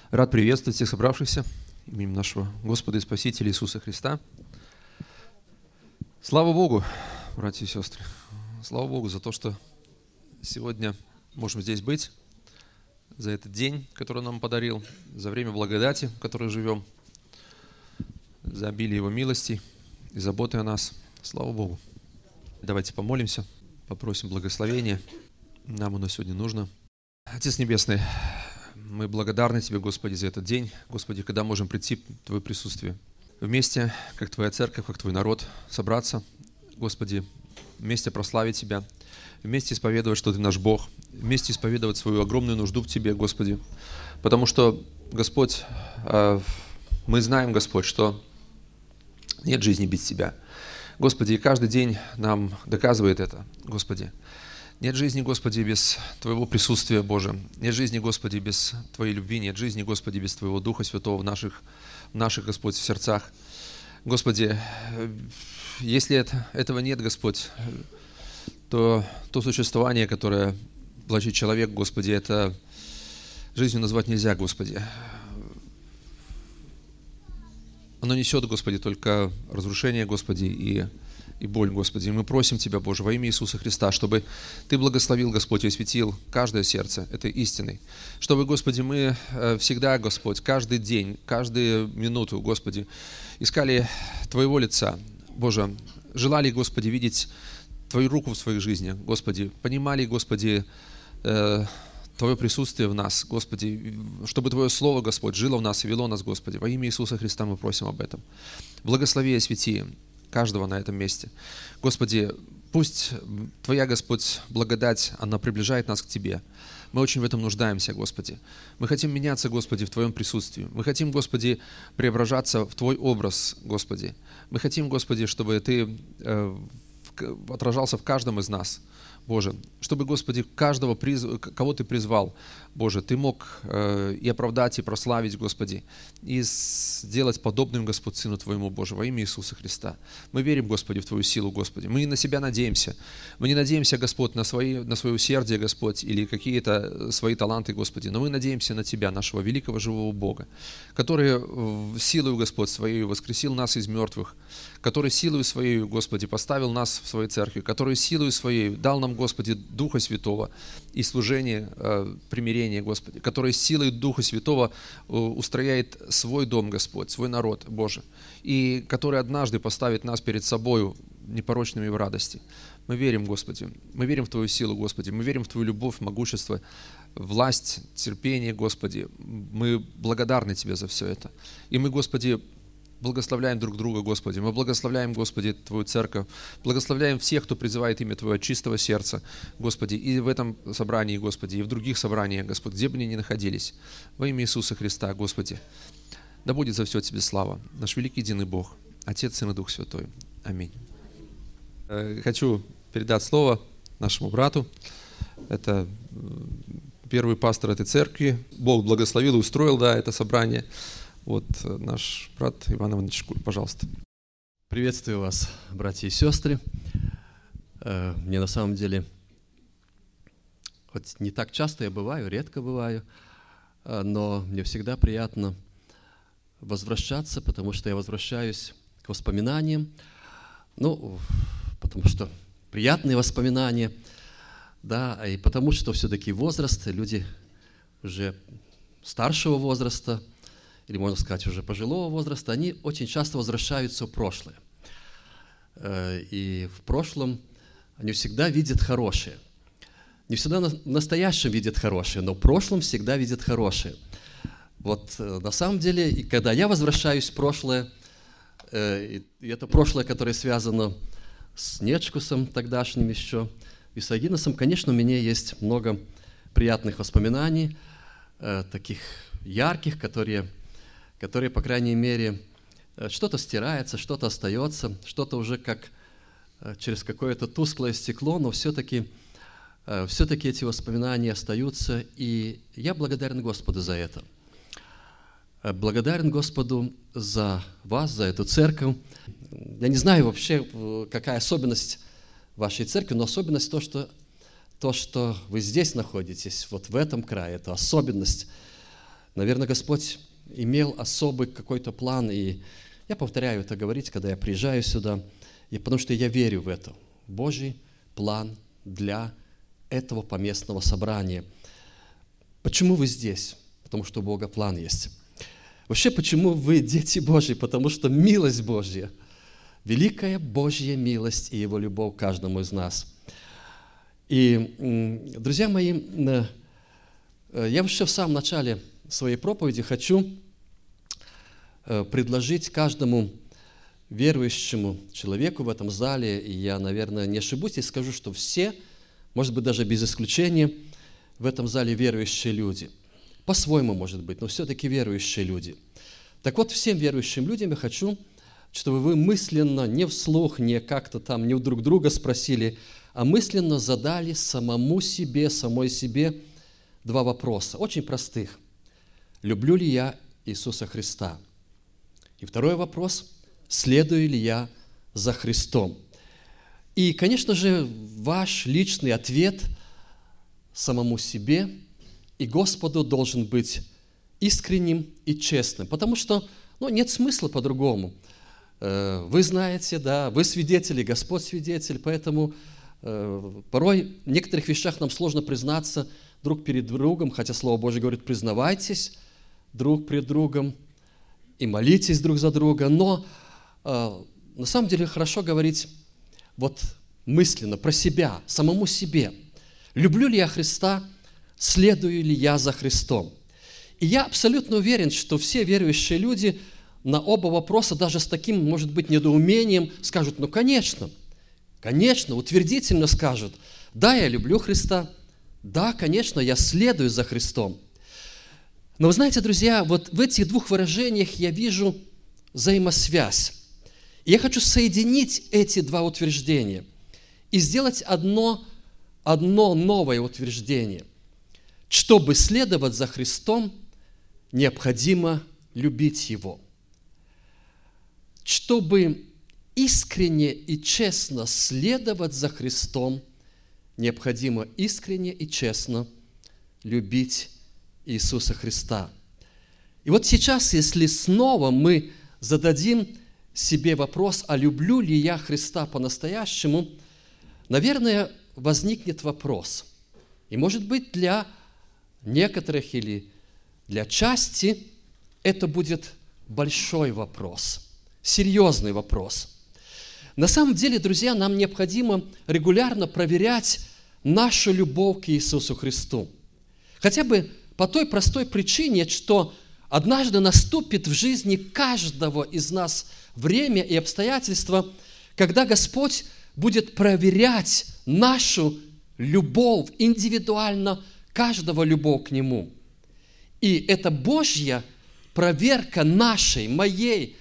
Рад приветствовать всех собравшихся именем нашего Господа и Спасителя Иисуса Христа. Слава Богу, братья и сестры. Слава Богу за то, что сегодня можем здесь быть, за этот день, который Он нам подарил, за время благодати, в которой живем, за обилие Его милостей и заботы о нас. Слава Богу. Давайте помолимся, попросим благословения. Нам оно сегодня нужно. Отец Небесный, мы благодарны Тебе, Господи, за этот день. Господи, когда можем прийти в Твое присутствие вместе, как Твоя церковь, как Твой народ, собраться, Господи, вместе прославить Тебя, вместе исповедовать, что Ты наш Бог, вместе исповедовать свою огромную нужду в Тебе, Господи. Потому что, Господь, мы знаем, Господь, что нет жизни без Тебя. Господи, и каждый день нам доказывает это, Господи. Нет жизни, Господи, без Твоего присутствия, Боже. Нет жизни, Господи, без Твоей любви. Нет жизни, Господи, без Твоего Духа Святого в наших, Господь, в сердцах. Господи, если этого нет, Господь, то существование, которое влачит человек, Господи, это жизнью назвать нельзя, Господи. Оно несет, Господи, только разрушение, Господи, и боль, Господи. И мы просим Тебя, Боже, во имя Иисуса Христа, чтобы Ты благословил, Господь, и осветил каждое сердце этой истиной. Чтобы, Господи, мы всегда, Господь, каждый день, каждую минуту, Господи, искали Твоего лица. Боже, желали, Господи, видеть Твою руку в своей жизни, Господи, понимали, Господи, Твое присутствие в нас, Господи, чтобы Твое Слово, Господь, жило в нас и вело нас, Господи. Во имя Иисуса Христа мы просим об этом. Благослови и освети каждого на этом месте. Господи, пусть Твоя, Господь, благодать, она приближает нас к Тебе. Мы очень в этом нуждаемся, Господи. Мы хотим меняться, Господи, в Твоем присутствии. Мы хотим, Господи, преображаться в Твой образ, Господи. Мы хотим, Господи, чтобы Ты отражался в каждом из нас, Боже, чтобы, Господи, каждого, кого Ты призвал, Боже, Ты мог и оправдать, и прославить, Господи, и сделать подобным, Господь, Сыну Твоему, Боже, во имя Иисуса Христа. Мы верим, Господи, в Твою силу, Господи. Мы не на себя надеемся. Мы не надеемся, Господь, на свое усердие, Господь, или какие-то свои таланты, Господи, но мы надеемся на Тебя, нашего великого живого Бога, который силою, Господь, Своей воскресил нас из мертвых, который силою Своей, Господи, поставил нас в Своей церкви, который силою Своей дал нам, Господи, Духа Святого и служение, примирение, Господи, который силой Духа Святого устрояет свой дом, Господь, свой народ, Боже, и который однажды поставит нас перед Собою непорочными в радости. Мы верим, Господи, мы верим в Твою силу, Господи, мы верим в Твою любовь, могущество, власть, терпение, Господи. Мы благодарны Тебе за все это. И мы, Господи, благословляем друг друга, Господи. Мы благословляем, Господи, Твою церковь. Благословляем всех, кто призывает имя Твое от чистого сердца, Господи. И в этом собрании, Господи, и в других собраниях, Господь, где бы они ни находились. Во имя Иисуса Христа, Господи. Да будет за все Тебе слава. Наш великий единый Бог, Отец, Сын и Дух Святой. Аминь. Хочу передать слово нашему брату. Это первый пастор этой церкви. Бог благословил и устроил, это собрание. Вот наш брат Иван Иванович Шкур, пожалуйста. Приветствую вас, братья и сестры. Мне на самом деле, хоть не так часто я бываю, редко бываю, но мне всегда приятно возвращаться, потому что я возвращаюсь к воспоминаниям, потому что приятные воспоминания, и потому что все-таки возраст, люди уже старшего возраста, или, можно сказать, уже пожилого возраста, они очень часто возвращаются в прошлое. И в прошлом они всегда видят хорошее. Не всегда в настоящем видят хорошее, но в прошлом всегда видят хорошее. Вот на самом деле, и когда я возвращаюсь в прошлое, и это прошлое, которое связано с Нечкусом тогдашним еще, и с Агиносом, конечно, у меня есть много приятных воспоминаний, таких ярких, которые, по крайней мере, что-то стирается, что-то остается, что-то уже как через какое-то тусклое стекло, но все-таки эти воспоминания остаются, и я благодарен Господу за это. Благодарен Господу за вас, за эту церковь. Я не знаю вообще, какая особенность вашей церкви, но особенность то, что вы здесь находитесь, вот в этом крае, это особенность. Наверное, Господь имел особый какой-то план, и я повторяю это говорить, когда я приезжаю сюда, потому что я верю в это. Божий план для этого поместного собрания. Почему вы здесь? Потому что у Бога план есть. Вообще, почему вы дети Божьи? Потому что милость Божья, великая Божья милость и Его любовь к каждому из нас. И, друзья мои, я вообще в самом начале своей проповеди хочу предложить каждому верующему человеку в этом зале, и я, наверное, не ошибусь и скажу, что все, может быть, даже без исключения, в этом зале верующие люди. По-своему, может быть, но все-таки верующие люди. Так вот, всем верующим людям я хочу, чтобы вы мысленно, не вслух, не как-то там, не у друг друга спросили, а мысленно задали самому себе, самой себе два вопроса, очень простых. Люблю ли я Иисуса Христа? И второй вопрос, следую ли я за Христом? И, конечно же, ваш личный ответ самому себе и Господу должен быть искренним и честным, потому что нет смысла по-другому. Вы знаете, да, вы свидетели, Господь свидетель, поэтому порой в некоторых вещах нам сложно признаться друг перед другом, хотя Слово Божье говорит, признавайтесь друг перед другом и молитесь друг за друга, но на самом деле хорошо говорить вот мысленно, про себя, самому себе. Люблю ли я Христа, следую ли я за Христом? И я абсолютно уверен, что все верующие люди на оба вопроса даже с таким, может быть, недоумением скажут, конечно, утвердительно скажут, да, я люблю Христа, да, конечно, я следую за Христом. Но вы знаете, друзья, вот в этих двух выражениях я вижу взаимосвязь. И я хочу соединить эти два утверждения и сделать одно новое утверждение. Чтобы следовать за Христом, необходимо любить Его. Чтобы искренне и честно следовать за Христом, необходимо искренне и честно любить Иисуса Христа. И вот сейчас, если снова мы зададим себе вопрос, а люблю ли я Христа по-настоящему, наверное, возникнет вопрос. И, может быть, для некоторых или для части это будет большой вопрос, серьезный вопрос. На самом деле, друзья, нам необходимо регулярно проверять нашу любовь к Иисусу Христу. Хотя бы по той простой причине, что однажды наступит в жизни каждого из нас время и обстоятельства, когда Господь будет проверять нашу любовь, индивидуально каждого любовь к Нему. И это Божья проверка нашей, моей,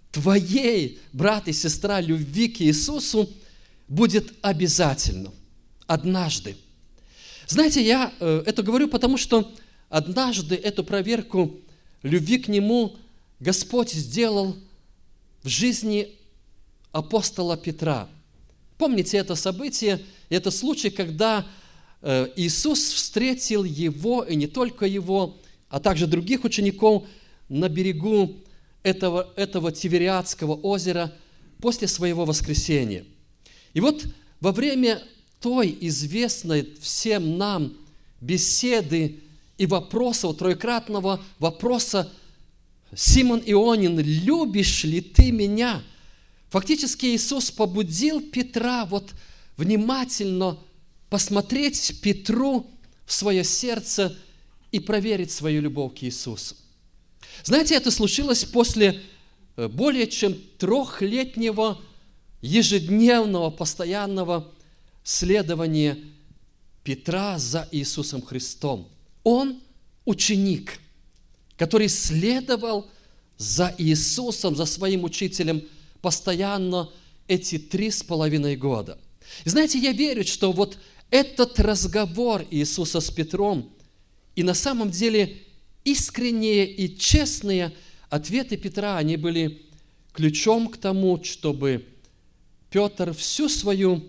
твоей, брат и сестра, любви к Иисусу будет обязательно, однажды. Знаете, я это говорю, потому что однажды эту проверку любви к Нему Господь сделал в жизни апостола Петра. Помните это событие, это случай, когда Иисус встретил его, и не только его, а также других учеников на берегу этого Тивериадского озера после своего воскресения. И вот во время той известной всем нам беседы и вопроса, троекратного вопроса, Симон Ионин, любишь ли ты меня? Фактически Иисус побудил Петра вот внимательно посмотреть Петру в свое сердце и проверить свою любовь к Иисусу. Знаете, это случилось после более чем 3-летнего ежедневного, постоянного следования Петра за Иисусом Христом. Он ученик, который следовал за Иисусом, за своим учителем постоянно эти 3,5 года. И знаете, я верю, что вот этот разговор Иисуса с Петром и на самом деле искренние и честные ответы Петра, они были ключом к тому, чтобы Петр всю свою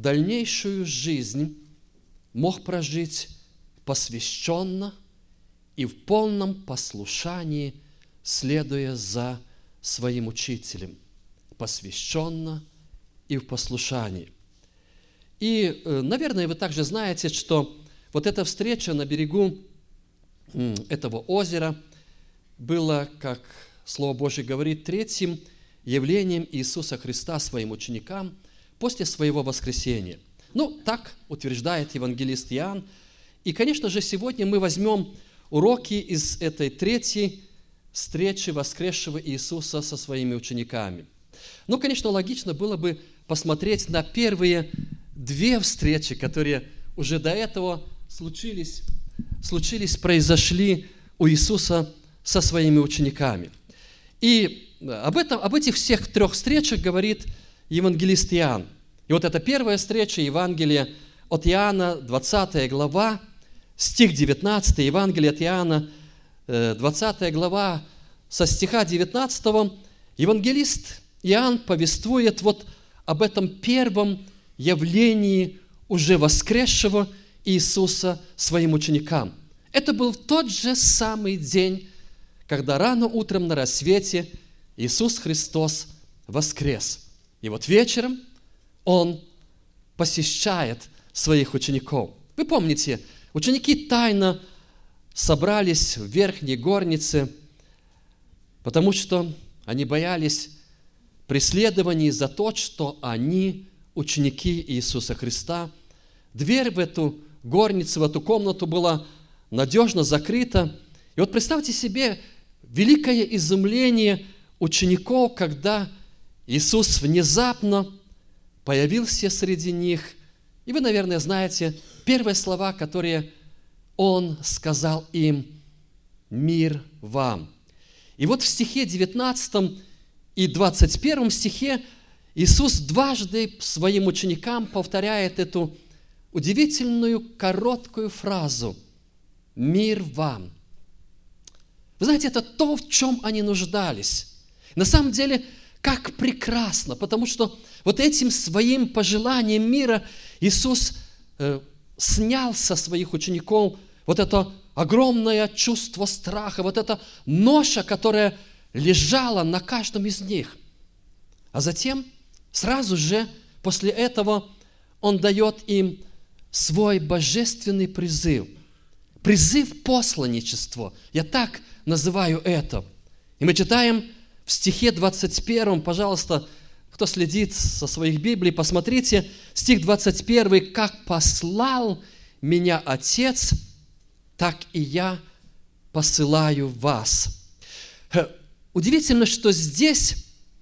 дальнейшую жизнь мог прожить посвященно и в полном послушании, следуя за своим учителем, посвященно и в послушании. И, наверное, вы также знаете, что вот эта встреча на берегу этого озера была, как Слово Божье говорит, третьим явлением Иисуса Христа своим ученикам после своего воскресения. Ну, так утверждает евангелист Иоанн. И, конечно же, сегодня мы возьмем уроки из этой третьей встречи воскресшего Иисуса со своими учениками. Ну, конечно, логично было бы посмотреть на первые две встречи, которые уже до этого произошли у Иисуса со своими учениками. И об этих всех трех встречах говорит евангелист Иоанн. И вот эта первая встреча, Евангелие от Иоанна, 20 глава, стих 19, Евангелие от Иоанна, 20 глава, со стиха 19, евангелист Иоанн повествует вот об этом первом явлении уже воскресшего Иисуса своим ученикам. Это был тот же самый день, когда рано утром на рассвете Иисус Христос воскрес. И вот вечером Он посещает своих учеников. Вы помните, ученики тайно собрались в верхней горнице, потому что они боялись преследований за то, что они ученики Иисуса Христа. Дверь в эту горницу, в эту комнату была надежно закрыта. И вот представьте себе великое изумление учеников, когда Иисус внезапно появился среди них. И вы, наверное, знаете первые слова, которые Он сказал им: «Мир вам». И вот в стихе 19 и 21 стихе Иисус дважды своим ученикам повторяет эту удивительную короткую фразу «Мир вам». Вы знаете, это то, в чем они нуждались. На самом деле, как прекрасно, потому что вот этим своим пожеланием мира Иисус снял со своих учеников вот это огромное чувство страха, вот эта ноша, которая лежала на каждом из них. А затем, сразу же после этого, Он дает им свой божественный призыв. Призыв посланничества. Я так называю это. И мы читаем в стихе 21, пожалуйста, кто следит со своих Библий, посмотрите, стих 21, «Как послал меня Отец, так и я посылаю вас». Удивительно, что здесь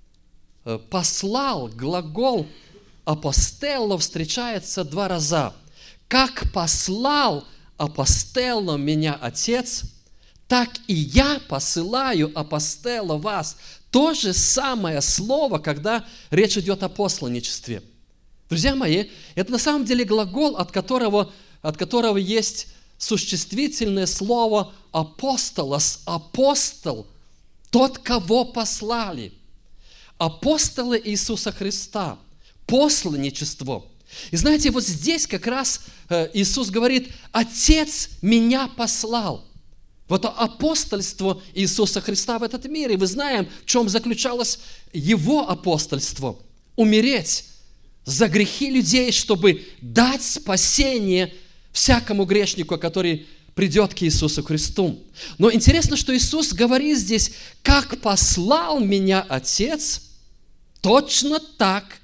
«послал», глагол «апостелло» встречается два раза. «Как послал апостелло меня Отец, так и я посылаю апостелло вас». То же самое слово, когда речь идет о посланничестве. Друзья мои, это на самом деле глагол, от которого есть существительное слово «апостолос», апостол, тот, кого послали. Апостолы Иисуса Христа, посланничество. И знаете, вот здесь как раз Иисус говорит: «Отец меня послал». Вот апостольство Иисуса Христа в этот мир. И мы знаем, в чем заключалось Его апостольство. Умереть за грехи людей, чтобы дать спасение всякому грешнику, который придет к Иисусу Христу. Но интересно, что Иисус говорит здесь: «Как послал меня Отец, точно так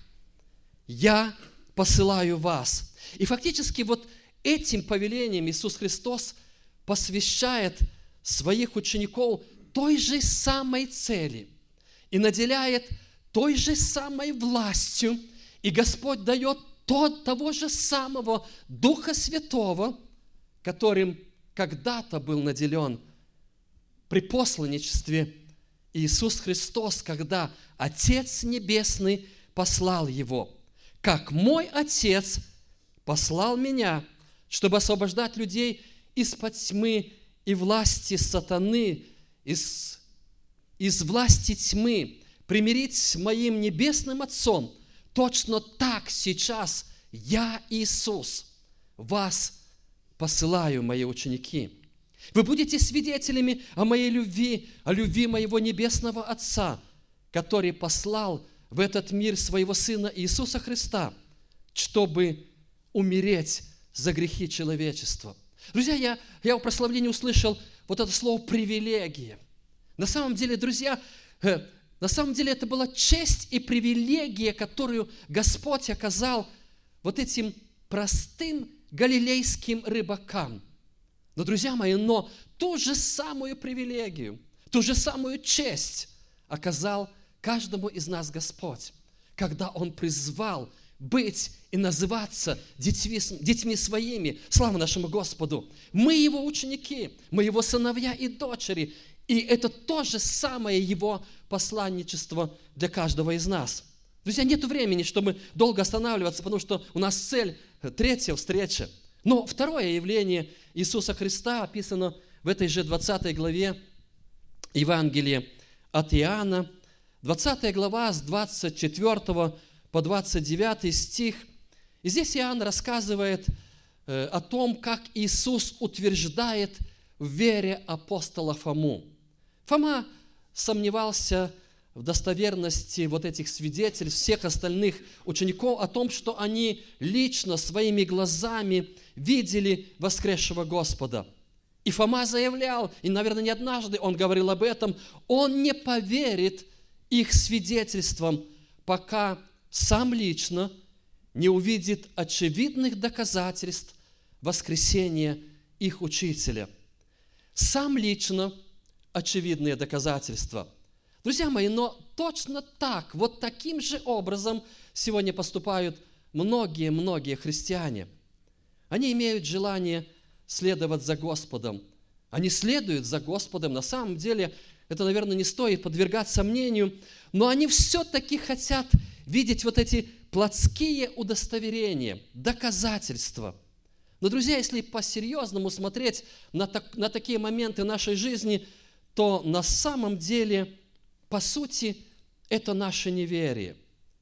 я посылаю вас». И фактически вот этим повелением Иисус Христос посвящает своих учеников той же самой цели и наделяет той же самой властью, и Господь дает того же самого Духа Святого, которым когда-то был наделен при посланничестве Иисус Христос, когда Отец Небесный послал Его. «Как мой Отец послал меня, чтобы освобождать людей из-под тьмы и власти сатаны, из власти тьмы, примирить с моим небесным Отцом, точно так сейчас я, Иисус, вас посылаю, мои ученики». Вы будете свидетелями о моей любви, о любви моего небесного Отца, который послал в этот мир своего Сына Иисуса Христа, чтобы умереть за грехи человечества. Друзья, я в прославлении услышал вот это слово «привилегия». На самом деле, друзья, это была честь и привилегия, которую Господь оказал вот этим простым галилейским рыбакам. Но, друзья мои, ту же самую привилегию, ту же самую честь оказал каждому из нас Господь, когда Он призвал быть и называться детьми своими. Слава нашему Господу! Мы Его ученики, мы Его сыновья и дочери. И это то же самое Его посланничество для каждого из нас. Друзья, нет времени, чтобы долго останавливаться, потому что у нас цель третья встреча. Но второе явление Иисуса Христа описано в этой же 20 главе Евангелия от Иоанна, 20 глава с 24 по 29 стих. И здесь Иоанн рассказывает о том, как Иисус утверждает в вере апостола Фому. Фома сомневался в достоверности вот этих свидетельств, всех остальных учеников, о том, что они лично своими глазами видели воскресшего Господа. И Фома заявлял, и, наверное, не однажды он говорил об этом, он не поверит их свидетельствам, пока сам лично не увидит очевидных доказательств воскресения их учителя. Сам лично очевидные доказательства. Друзья мои, но точно так, вот таким же образом сегодня поступают многие христиане. Они имеют желание следовать за Господом. Они следуют за Господом. На самом деле, это, наверное, не стоит подвергать сомнению, но они все-таки хотят видеть вот эти плотские удостоверения, доказательства. Но, друзья, если по-серьезному смотреть на такие моменты нашей жизни, то на самом деле, по сути, это наше неверие.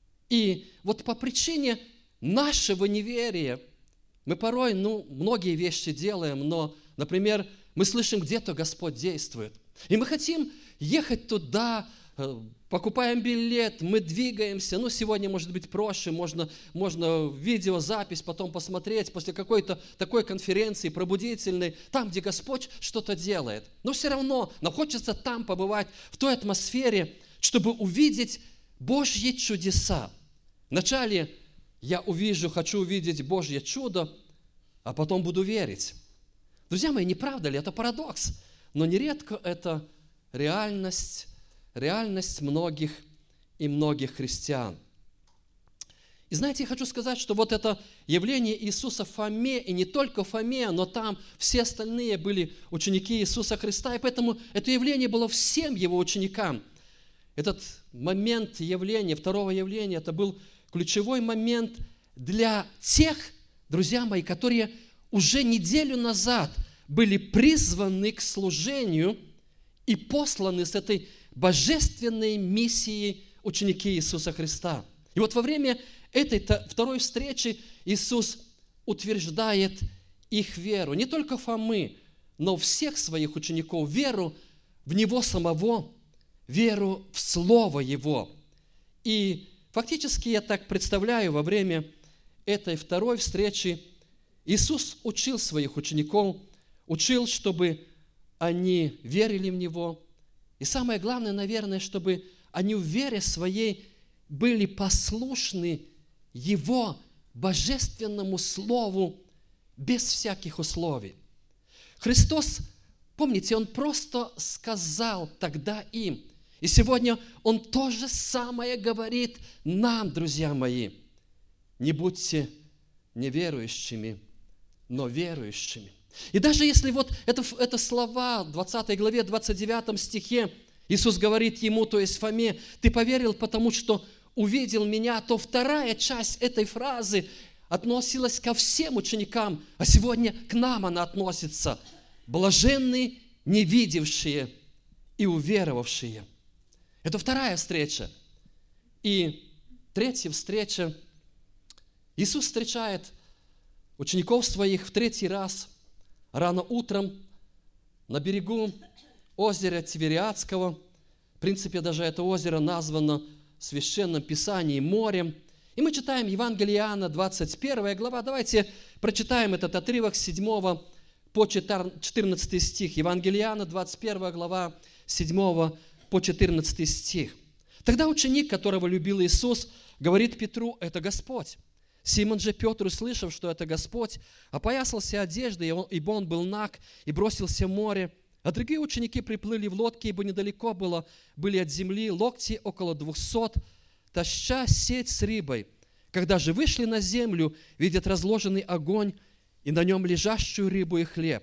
И вот по причине нашего неверия мы порой, многие вещи делаем, но, например, мы слышим, где-то Господь действует. И мы хотим ехать туда, покупаем билет, мы двигаемся. Сегодня, может быть, проще, можно видеозапись потом посмотреть после какой-то такой конференции пробудительной, там, где Господь что-то делает. Но все равно нам хочется там побывать, в той атмосфере, чтобы увидеть Божьи чудеса. Вначале я хочу увидеть Божье чудо, а потом буду верить. Друзья мои, не правда ли? Это парадокс. Но нередко это реальность многих христиан. И знаете, я хочу сказать, что вот это явление Иисуса в Фоме, и не только в Фоме, но там все остальные были ученики Иисуса Христа, и поэтому это явление было всем Его ученикам. Этот момент явления, второго явления, это был ключевой момент для тех, друзья мои, которые уже неделю назад были призваны к служению и посланы с этой божественной миссией ученики Иисуса Христа. И вот во время этой второй встречи Иисус утверждает их веру, не только Фомы, но всех своих учеников, веру в Него самого, веру в Слово Его. И фактически я так представляю, во время этой второй встречи Иисус учил своих учеников, учил, чтобы они верили в Него. И самое главное, наверное, чтобы они в вере своей были послушны Его божественному Слову без всяких условий. Христос, помните, Он просто сказал тогда им. И сегодня Он то же самое говорит нам, друзья мои. Не будьте неверующими, но верующими. И даже если вот это слова в 20 главе, 29 стихе, Иисус говорит ему, то есть Фоме, ты поверил, потому что увидел меня, то вторая часть этой фразы относилась ко всем ученикам, а сегодня к нам она относится. Блаженны невидевшие и уверовавшие. Это вторая встреча. И третья встреча. Иисус встречает учеников своих в третий раз, рано утром, на берегу озера Тивериадского. В принципе, даже это озеро названо в Священном Писании морем. И мы читаем Евангелие Иоанна, 21 глава. Давайте прочитаем этот отрывок с 7 по 14 стих. Евангелие Иоанна, 21 глава, 7 по 14 стих. Тогда ученик, которого любил Иисус, говорит Петру: «Это Господь». Симон же Петр, услышав, что это Господь, опоясался одеждой, ибо он был наг, и бросился в море. А другие ученики приплыли в лодке, ибо недалеко были от земли локти около 200, таща сеть с рыбой. Когда же вышли на землю, видят разложенный огонь и на нем лежащую рыбу и хлеб.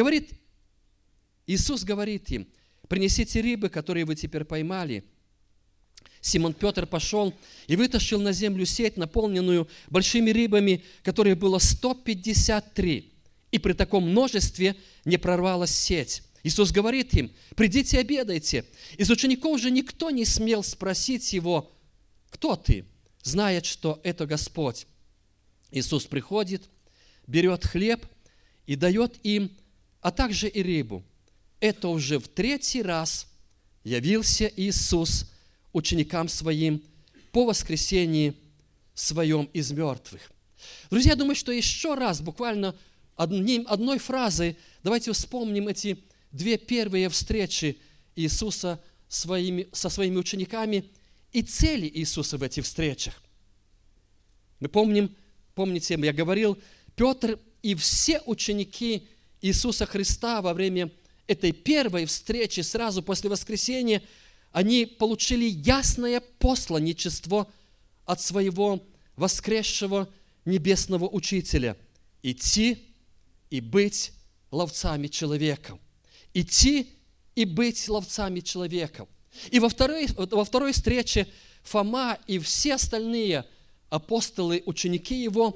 Иисус говорит им: «Принесите рыбы, которые вы теперь поймали». Симон Петр пошел и вытащил на землю сеть, наполненную большими рыбами, которых было 153. И при таком множестве не прорвалась сеть. Иисус говорит им: «Придите, обедайте». Из учеников же никто не смел спросить его: «Кто ты?», зная, что это Господь. Иисус приходит, берет хлеб и дает им, а также и рыбу. Это уже в 3-й раз явился Иисус ученикам своим по воскресении своем из мертвых. Друзья, я думаю, что еще раз, буквально одной фразой, давайте вспомним эти 2 первые встречи Иисуса со своими учениками и цели Иисуса в этих встречах. Мы помните, я говорил, Петр и все ученики Иисуса Христа во время этой первой встречи, сразу после воскресения, они получили ясное посланничество от своего воскресшего небесного учителя: идти и быть ловцами человеков. Идти и быть ловцами человеков. И во второй встрече Фома и все остальные апостолы, ученики его,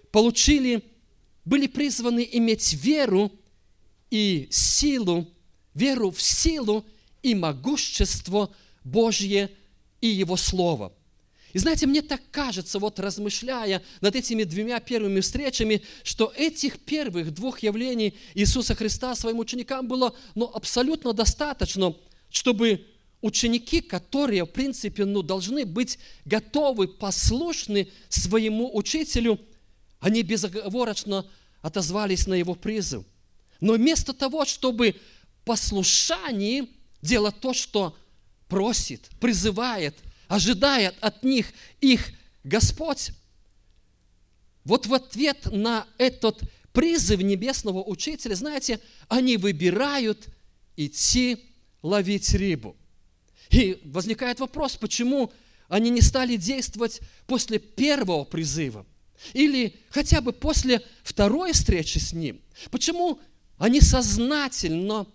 были призваны иметь веру в силу и могущество Божье и Его Слово. И знаете, мне так кажется, вот размышляя над этими 2 первыми встречами, что этих первых 2 явлений Иисуса Христа своим ученикам было абсолютно достаточно, чтобы ученики, которые, в принципе, должны быть готовы, послушны своему учителю, они безоговорочно отозвались на его призыв. Но вместо того, чтобы послушание делать то, что просит, призывает, ожидает от них их Господь, вот в ответ на этот призыв небесного учителя, знаете, они выбирают идти ловить рыбу. И возникает вопрос, почему они не стали действовать после первого призыва или хотя бы после второй встречи с ним? Почему они сознательно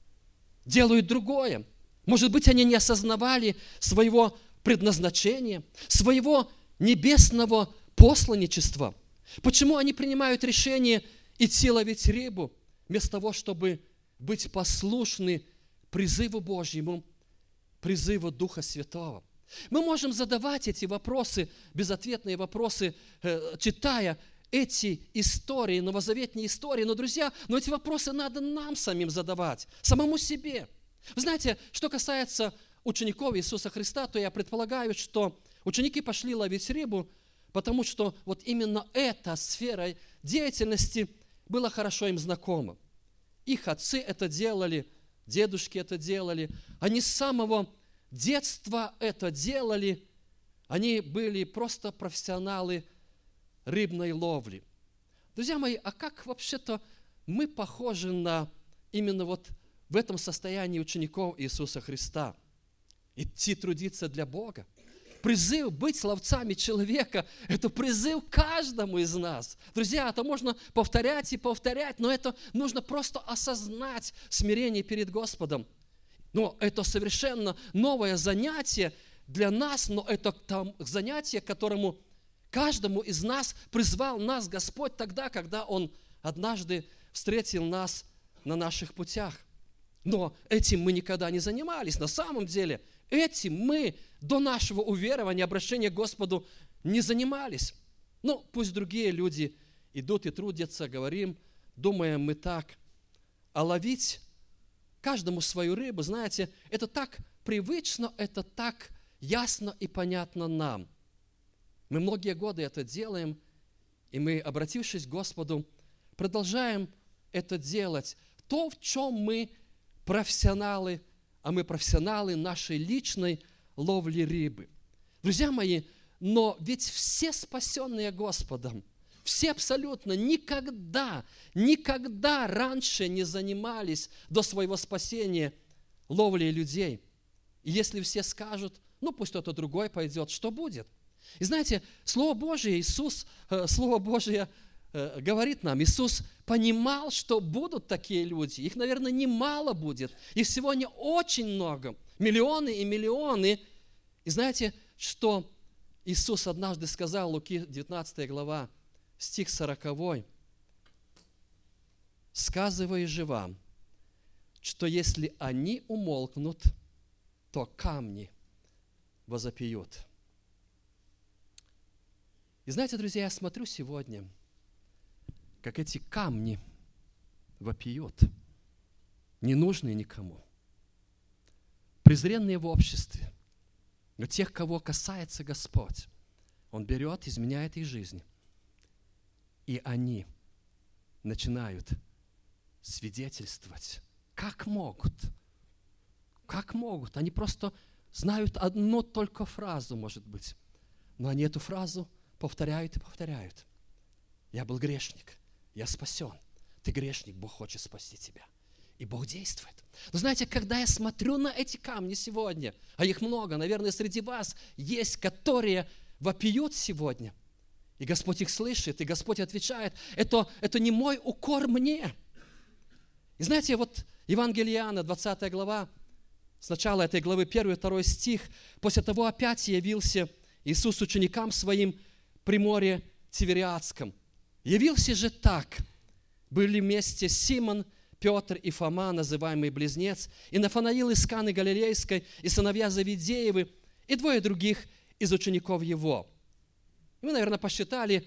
делают другое? Может быть, они не осознавали своего предназначения, своего небесного посланничества. Почему они принимают решение идти ловить рыбу, вместо того, чтобы быть послушны призыву Божьему, призыву Духа Святого? Мы можем задавать эти вопросы, безответные вопросы, читая эти истории, новозаветные истории. Но, друзья, эти вопросы надо нам самим задавать, самому себе. Вы знаете, что касается учеников Иисуса Христа, то я предполагаю, что ученики пошли ловить рыбу, потому что вот именно эта сфера деятельности была хорошо им знакома. Их отцы это делали, дедушки это делали, они с самого детства это делали, они были просто профессионалы рыбной ловли. Друзья мои, а как вообще-то мы похожи на именно вот в этом состоянии учеников Иисуса Христа? Идти трудиться для Бога. Призыв быть ловцами человека – это призыв каждому из нас. Друзья, это можно повторять и повторять, но это нужно просто осознать смирение перед Господом. Но это совершенно новое занятие для нас, но это занятие, которому каждому из нас призвал нас Господь тогда, когда Он однажды встретил нас на наших путях. Но этим мы никогда не занимались. На самом деле, этим мы до нашего уверования, обращения к Господу не занимались. Ну, пусть другие люди идут и трудятся, говорим, думаем мы так. А ловить каждому свою рыбу, знаете, это так привычно, это так ясно и понятно нам. Мы многие годы это делаем, и мы, обратившись к Господу, продолжаем это делать. То, в чем мы профессионалы, а мы профессионалы нашей личной ловли рыбы. Друзья мои, но ведь все спасенные Господом, все абсолютно никогда раньше не занимались до своего спасения ловлей людей. И если все скажут, ну пусть кто-то другой пойдет, что будет? И знаете, Слово Божие, Слово Божие говорит нам, Иисус понимал, что будут такие люди. Их, наверное, немало будет. Их сегодня очень много. Миллионы и миллионы. И знаете, что Иисус однажды сказал, Луки 19 глава, стих 40. «Сказываю же вам, что если они умолкнут, то камни возопьют». И знаете, друзья, я смотрю сегодня, как эти камни вопиют, ненужные никому, презренные в обществе. Но тех, кого касается Господь, Он берет, изменяет их жизнь. И они начинают свидетельствовать. Как могут? Как могут? Они просто знают одну только фразу, может быть. Но они эту фразу повторяют и повторяют. Я был грешник, я спасен. Ты грешник, Бог хочет спасти тебя. И Бог действует. Но знаете, когда я смотрю на эти камни сегодня, а их много, наверное, среди вас есть, которые вопиют сегодня, и Господь их слышит, и Господь отвечает, это не мой укор мне. И знаете, вот Евангелие Иоанна, 20 глава, с начала этой главы, 1-2 стих, после того опять явился Иисус ученикам своим при море Тивериадском. Явился же так. Были вместе Симон, Петр и Фома, называемый Близнец, и Нафанаил из Каны Галилейской, и сыновья Завидеевы, и 2 других из учеников его. И мы, наверное, посчитали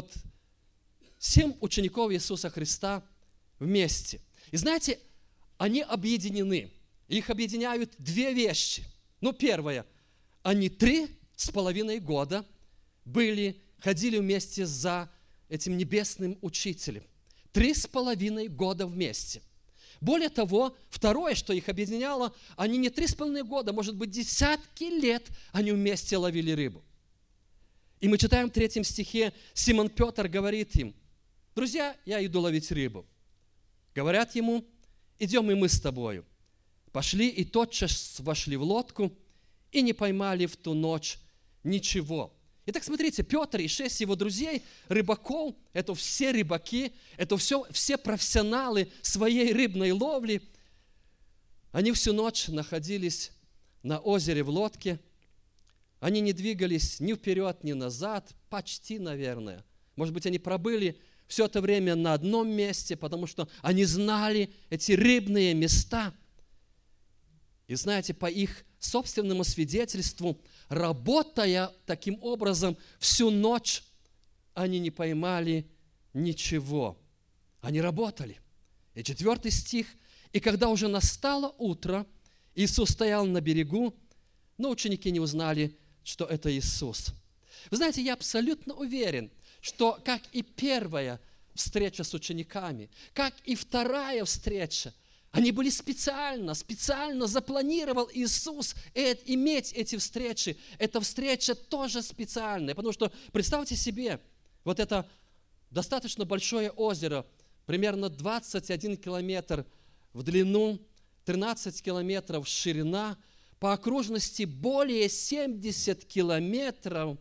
7 учеников Иисуса Христа вместе. И знаете, они объединены. Их объединяют 2 вещи. Первое. Они 3,5 года ходили вместе за этим небесным учителем. 3,5 года вместе. Более того, второе, что их объединяло, они не 3,5 года, может быть, десятки лет они вместе ловили рыбу. И мы читаем в 3 стихе, Симон Петр говорит им: друзья, я иду ловить рыбу. Говорят ему: идем и мы с тобою. Пошли и тотчас вошли в лодку и не поймали в ту ночь ничего. Итак, смотрите, Петр и 6 его друзей, рыбаков, это все рыбаки, это все профессионалы своей рыбной ловли. Они всю ночь находились на озере в лодке. Они не двигались ни вперед, ни назад, почти, наверное. Может быть, они пробыли все это время на одном месте, потому что они знали эти рыбные места. И знаете, по их собственному свидетельству, работая таким образом всю ночь, они не поймали ничего. Они работали. И 4 стих. И когда уже настало утро, Иисус стоял на берегу, но ученики не узнали, что это Иисус. Вы знаете, я абсолютно уверен, что как и первая встреча с учениками, как и вторая встреча, они были специально запланировал Иисус иметь эти встречи. Эта встреча тоже специальная, потому что, представьте себе, вот это достаточно большое озеро, примерно 21 километр в длину, 13 километров ширина, по окружности более 70 километров.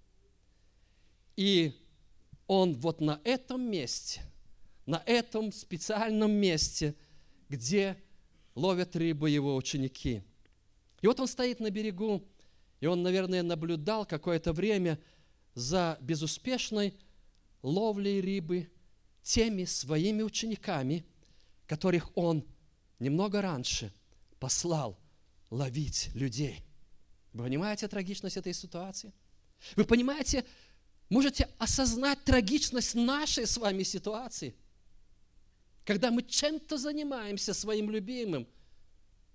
И он вот на этом месте, на этом специальном месте, где ловят рыбу его ученики. И вот он стоит на берегу, и он, наверное, наблюдал какое-то время за безуспешной ловлей рыбы теми своими учениками, которых он немного раньше послал ловить людей. Вы понимаете трагичность этой ситуации? Вы понимаете, можете осознать трагичность нашей с вами ситуации? Когда мы чем-то занимаемся своим любимым,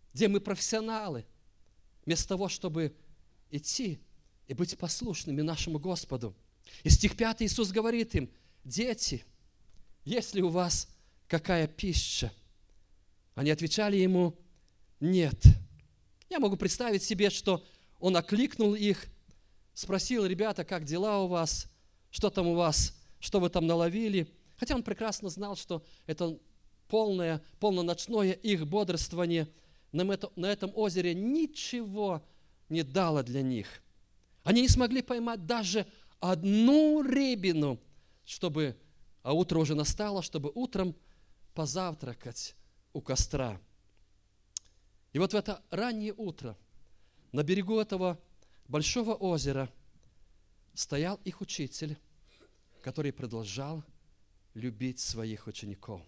где мы профессионалы, вместо того, чтобы идти и быть послушными нашему Господу. И стих 5 Иисус говорит им: дети, есть ли у вас какая пища? Они отвечали ему: нет. Я могу представить себе, что он окликнул их, спросил: ребята, как дела у вас? Что там у вас? Что вы там наловили? Хотя он прекрасно знал, что это полноночное их бодрствование на этом озере ничего не дало для них. Они не смогли поймать даже одну рыбину, а утро уже настало, чтобы утром позавтракать у костра. И вот в это раннее утро на берегу этого большого озера стоял их учитель, который продолжал любить своих учеников.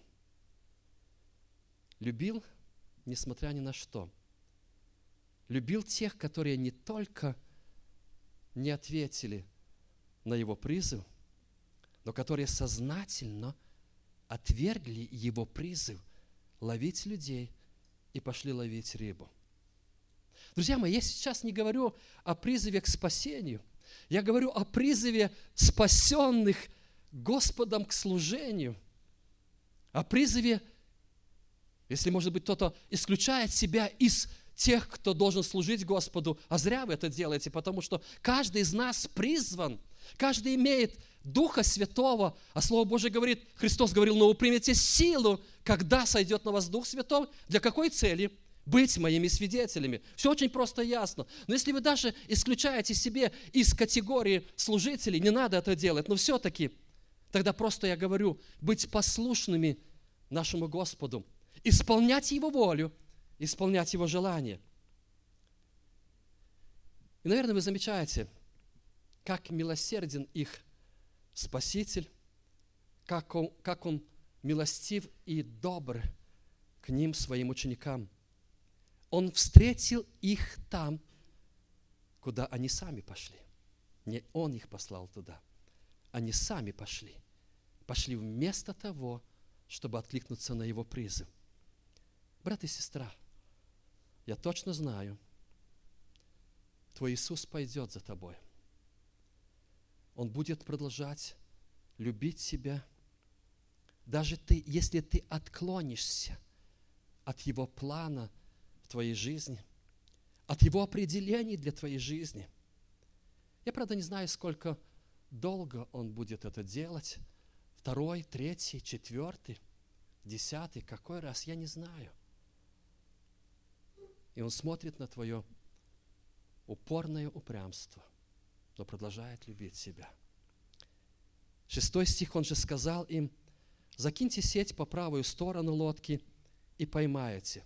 Любил, несмотря ни на что. Любил тех, которые не только не ответили на его призыв, но которые сознательно отвергли его призыв ловить людей и пошли ловить рыбу. Друзья мои, я сейчас не говорю о призыве к спасению. Я говорю о призыве спасенных Господом к служению. О призыве, если, может быть, кто-то исключает себя из тех, кто должен служить Господу, а зря вы это делаете, потому что каждый из нас призван, каждый имеет Духа Святого, а Слово Божие говорит, Христос говорил: но вы примете силу, когда сойдет на вас Дух Святой. Для какой цели? Быть моими свидетелями. Все очень просто и ясно. Но если вы даже исключаете себе из категории служителей, не надо это делать, но все-таки, тогда просто я говорю, быть послушными нашему Господу, исполнять Его волю, исполнять Его желания. И, наверное, вы замечаете, как милосерден их Спаситель, как он милостив и добр к ним, своим ученикам. Он встретил их там, куда они сами пошли. Не он их послал туда. Они сами пошли. Пошли вместо того, чтобы откликнуться на его призыв. Брат и сестра, я точно знаю, твой Иисус пойдет за тобой. Он будет продолжать любить тебя. Даже если ты отклонишься от Его плана в твоей жизни, от Его определений для твоей жизни. Я, правда, не знаю, сколько долго Он будет это делать. 2-й, 3-й, 4-й, 10-й, какой раз, я не знаю. И Он смотрит на твое упорное упрямство, но продолжает любить себя. 6 стих, Он же сказал им: закиньте сеть по правую сторону лодки и поймаете.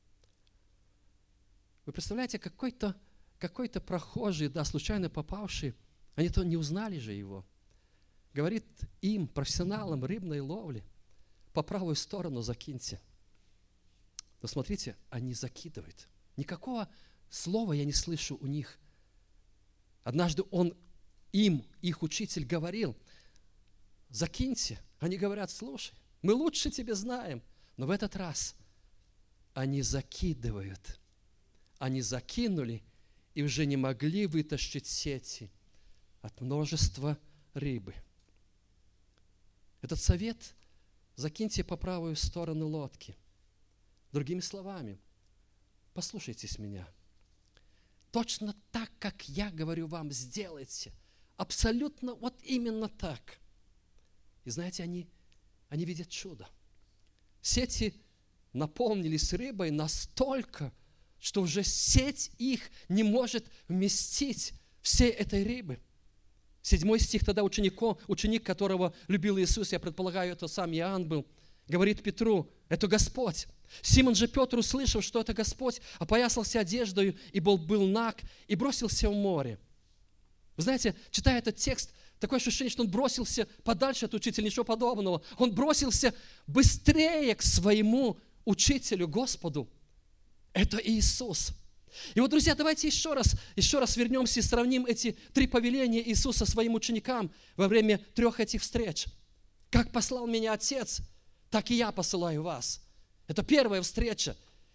Вы представляете, какой-то прохожий, случайно попавший, они-то не узнали же его, говорит им, профессионалам рыбной ловли: по правую сторону закиньте. Но смотрите, они закидывают. Никакого слова я не слышу у них. Однажды их учитель говорил: закиньте. Они говорят: слушай, мы лучше тебя знаем. Но в этот раз они закидывают. Они закинули и уже не могли вытащить сети от множества рыбы. Этот совет: закиньте по правую сторону лодки. Другими словами, послушайтесь меня. Точно так, как я говорю вам, сделайте. Абсолютно вот именно так. И знаете, они видят чудо. Сети наполнились рыбой настолько, что уже сеть их не может вместить всей этой рыбы. 7 стих, тогда ученик, которого любил Иисус, я предполагаю, это сам Иоанн был, говорит Петру: это Господь. Симон же Петр, услышав, что это Господь, опоясался одеждою и был наг, и бросился в море. Вы знаете, читая этот текст, такое ощущение, что он бросился подальше от учителя, ничего подобного. Он бросился быстрее к своему учителю, Господу. Это Иисус. И вот, друзья, давайте еще раз вернемся и сравним эти 3 повеления Иисуса своим ученикам во время 3 этих встреч. Как послал меня Отец, так и я посылаю вас. Это первая встреча.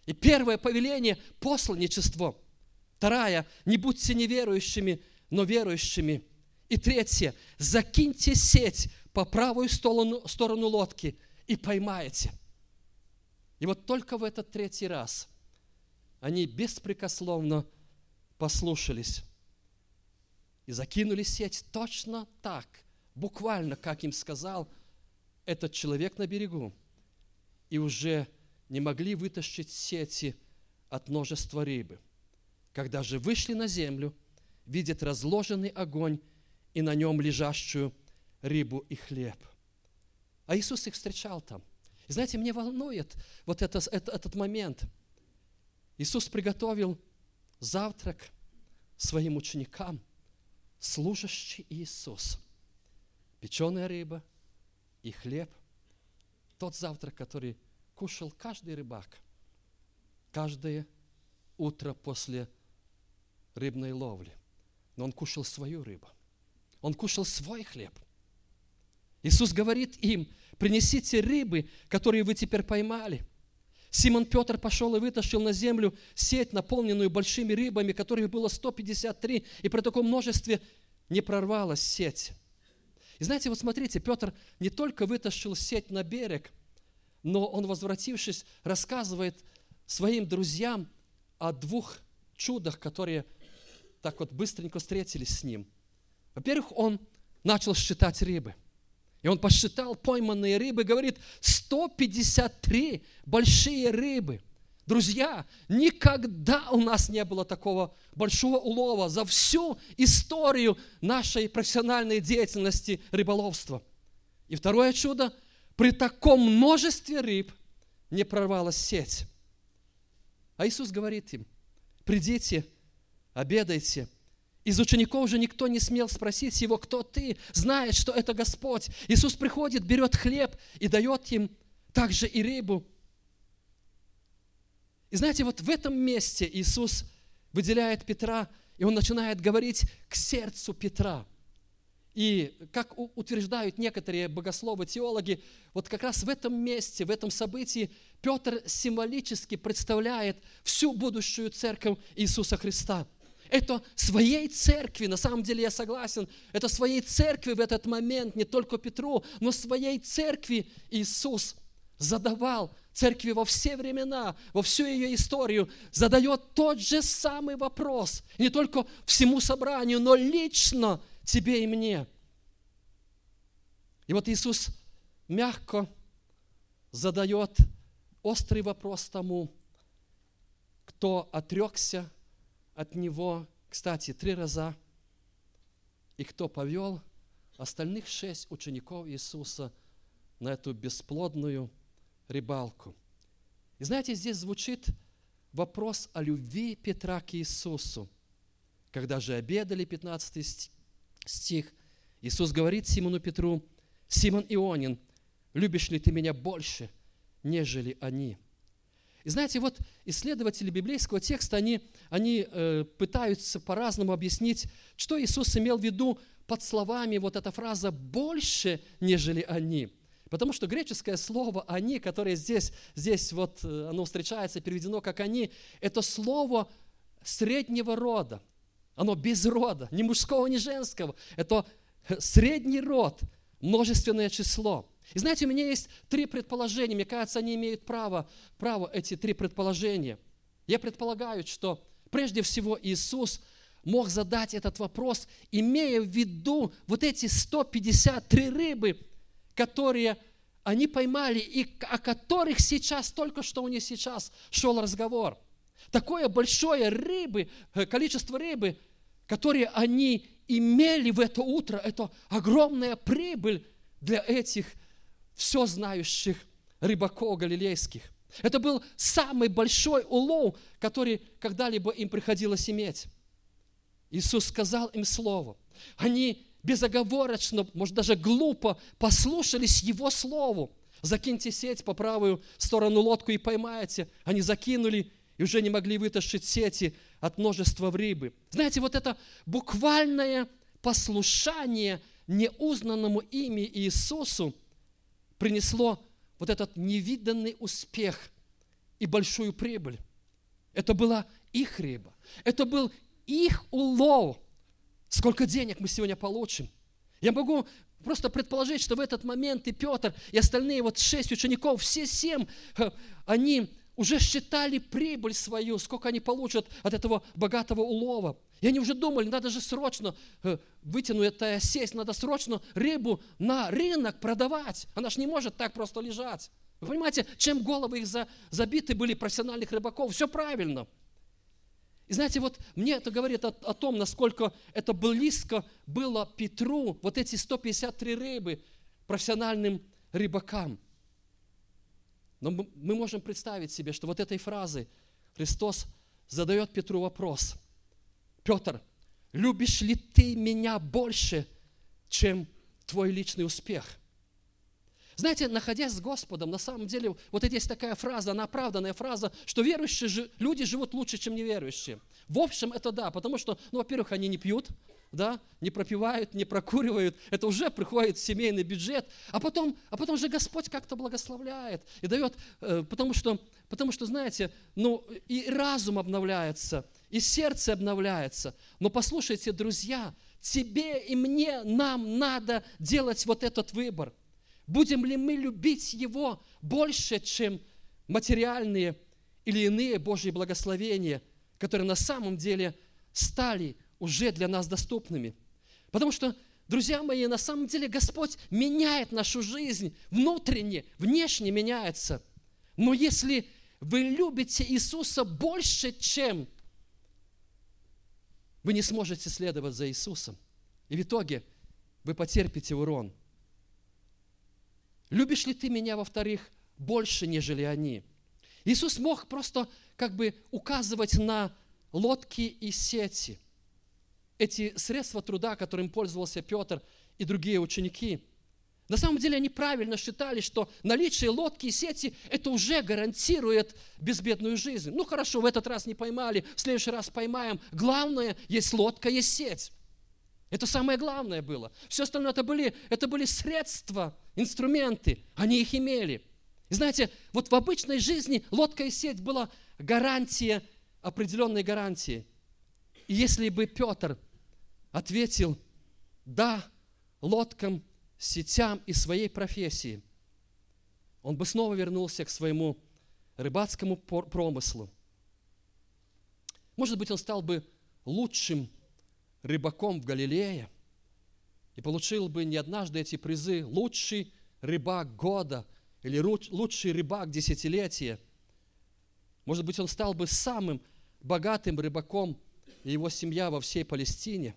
И первое повеление – посланничество. Вторая – не будьте неверующими, но верующими. И третье – закиньте сеть по правую сторону лодки и поймаете. И вот только в этот третий раз они беспрекословно послушались и закинули сеть точно так, буквально, как им сказал этот человек на берегу. И уже не могли вытащить сети от множества рыбы. Когда же вышли на землю, видят разложенный огонь и на нем лежащую рыбу и хлеб. А Иисус их встречал там. И знаете, мне волнует вот этот момент. Иисус приготовил завтрак своим ученикам, служащий Иисус. Печеная рыба и хлеб. Тот завтрак, который кушал каждый рыбак. Каждое утро после рыбной ловли. Но он кушал свою рыбу. Он кушал свой хлеб. Иисус говорит им: принесите рыбы, которые вы теперь поймали. Симон Петр пошел и вытащил на землю сеть, наполненную большими рыбами, которых было 153, и при таком множестве не прорвалась сеть. И знаете, вот смотрите, Петр не только вытащил сеть на берег, но он, возвратившись, рассказывает своим друзьям о двух чудах, которые так вот быстренько встретились с ним. Во-первых, он начал считать рыбы. И он посчитал пойманные рыбы, говорит, 153 большие рыбы. Друзья, никогда у нас не было такого большого улова за всю историю нашей профессиональной деятельности рыболовства. И второе чудо, при таком множестве рыб не прорвалась сеть. А Иисус говорит им: придите, обедайте. Из учеников уже никто не смел спросить его: кто ты? Знает, что это Господь. Иисус приходит, берет хлеб и дает им также и рыбу. И знаете, вот в этом месте Иисус выделяет Петра, и Он начинает говорить к сердцу Петра. И как утверждают некоторые богословы, теологи, вот как раз в этом месте, в этом событии Петр символически представляет всю будущую церковь Иисуса Христа. Это своей церкви, на самом деле я согласен, это своей церкви в этот момент, не только Петру, но своей церкви Иисус задавал церкви во все времена, во всю ее историю, задает тот же самый вопрос, не только всему собранию, но лично тебе и мне. И вот Иисус мягко задает острый вопрос тому, кто отрекся от Него, кстати, 3 раза, и кто повел остальных 6 учеников Иисуса на эту бесплодную рыбалку. И знаете, здесь звучит вопрос о любви Петра к Иисусу. Когда же обедали, 15 стих, Иисус говорит Симону Петру: «Симон Ионин, любишь ли ты меня больше, нежели они?» И знаете, вот исследователи библейского текста, они пытаются по-разному объяснить, что Иисус имел в виду под словами вот эта фраза «больше, нежели они». Потому что греческое слово «они», которое здесь вот оно встречается, переведено как «они», это слово среднего рода. Оно без рода, ни мужского, ни женского. Это средний род, множественное число. И знаете, у меня есть 3 предположения. Мне кажется, они имеют право эти 3 предположения. Я предполагаю, что прежде всего Иисус мог задать этот вопрос, имея в виду вот эти 153 рыбы, которые они поймали, и о которых сейчас, только что у них сейчас шел разговор. Такое большое количество рыбы, которые они имели в это утро, это огромная прибыль для этих все знающих рыбаков галилейских. Это был самый большой улов, который когда-либо им приходилось иметь. Иисус сказал им слово. Они безоговорочно, может даже глупо послушались Его слову. Закиньте сеть по правую сторону лодку и поймаете. Они закинули и уже не могли вытащить сети от множества рыбы. Знаете, вот это буквальное послушание неузнанному ими Иисусу принесло вот этот невиданный успех и большую прибыль. Это была их рыба. Это был их улов. Сколько денег мы сегодня получим? Я могу просто предположить, что в этот момент и Петр, и остальные 6 учеников, все 7, они уже считали прибыль свою, сколько они получат от этого богатого улова. И они уже думали, надо же срочно вытянуть это сесть, надо срочно рыбу на рынок продавать. Она же не может так просто лежать. Вы понимаете, чем головы их забиты были профессиональных рыбаков, все правильно. И знаете, мне это говорит о том, насколько это близко было Петру, эти 153 рыбы профессиональным рыбакам. Но мы можем представить себе, что этой фразой Христос задает Петру вопрос. Петр, любишь ли ты меня больше, чем твой личный успех? Знаете, находясь с Господом, на самом деле, есть такая фраза, она оправданная фраза, что верующие люди живут лучше, чем неверующие. В общем, это да, потому что, во-первых, они не пьют, да, не пропивают, не прокуривают, это уже приходит в семейный бюджет, а потом же Господь как-то благословляет и дает, потому что, знаете, и разум обновляется, и сердце обновляется. Но послушайте, друзья, тебе и мне, нам надо делать этот выбор. Будем ли мы любить Его больше, чем материальные или иные Божьи благословения, которые на самом деле стали уже для нас доступными? Потому что, друзья мои, на самом деле Господь меняет нашу жизнь внутренне, внешне меняется. Но если вы любите Иисуса больше, чем вы не сможете следовать за Иисусом, и в итоге вы потерпите урон. Любишь ли ты меня, во-вторых, больше, нежели они? Иисус мог просто указывать на лодки и сети. Эти средства труда, которым пользовался Петр и другие ученики. На самом деле они правильно считали, что наличие лодки и сети это уже гарантирует безбедную жизнь. Хорошо, в этот раз не поймали, в следующий раз поймаем. Главное, есть лодка, есть сеть. Это самое главное было. Все остальное это были средства, инструменты. Они их имели. И знаете, в обычной жизни лодка и сеть была гарантия, определенной гарантии. И если бы Петр ответил «да» лодкам, сетям и своей профессии, он бы снова вернулся к своему рыбацкому промыслу. Может быть, он стал бы лучшим рыбаком в Галилее и получил бы не однажды эти призы «Лучший рыбак года» или «Лучший рыбак десятилетия». Может быть, он стал бы самым богатым рыбаком и его семья во всей Палестине.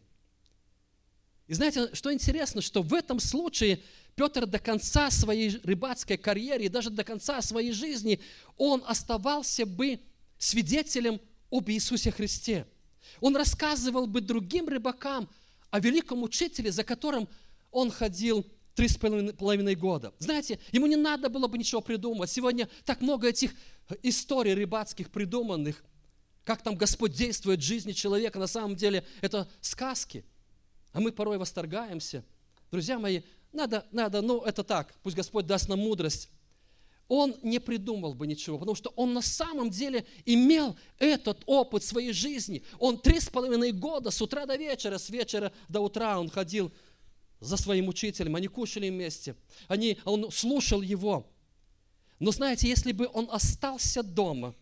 И знаете, что интересно, что в этом случае Петр до конца своей рыбацкой карьеры и даже до конца своей жизни он оставался бы свидетелем об Иисусе Христе. Он рассказывал бы другим рыбакам о великом учителе, за которым он ходил 3,5 года. Знаете, ему не надо было бы ничего придумывать. Сегодня так много этих историй рыбацких придуманных, как там Господь действует в жизни человека. На самом деле это сказки. А мы порой восторгаемся. Друзья мои, надо, это так, пусть Господь даст нам мудрость. Он не придумал бы ничего, потому что он на самом деле имел этот опыт своей жизни. Он 3,5 года с утра до вечера, с вечера до утра он ходил за своим учителем, они кушали вместе, он слушал его. Но знаете, если бы он остался дома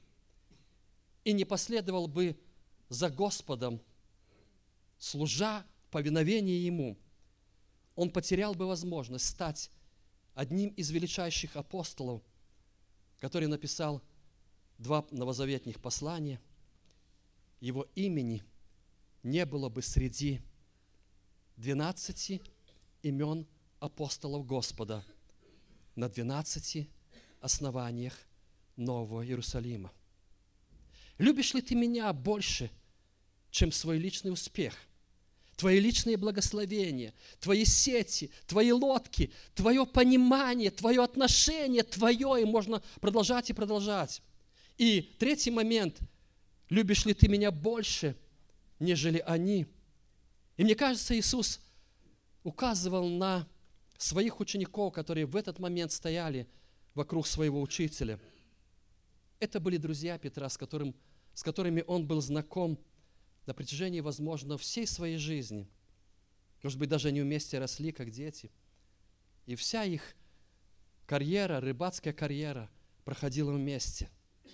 и не последовал бы за Господом, служа в повиновении Ему, он потерял бы возможность стать одним из величайших апостолов, который написал 2 новозаветных послания. Его имени не было бы среди 12 имен апостолов Господа на 12 основаниях Нового Иерусалима. Любишь ли ты меня больше, чем свой личный успех, твои личные благословения, твои сети, твои лодки, твое понимание, твое отношение, твое, и можно продолжать и продолжать. И третий момент, любишь ли ты меня больше, нежели они? И мне кажется, Иисус указывал на своих учеников, которые в этот момент стояли вокруг своего учителя. Это были друзья Петра, с которыми он был знаком на протяжении, возможно, всей своей жизни. Может быть, даже они вместе росли, как дети. И вся их карьера, рыбацкая карьера, проходила вместе.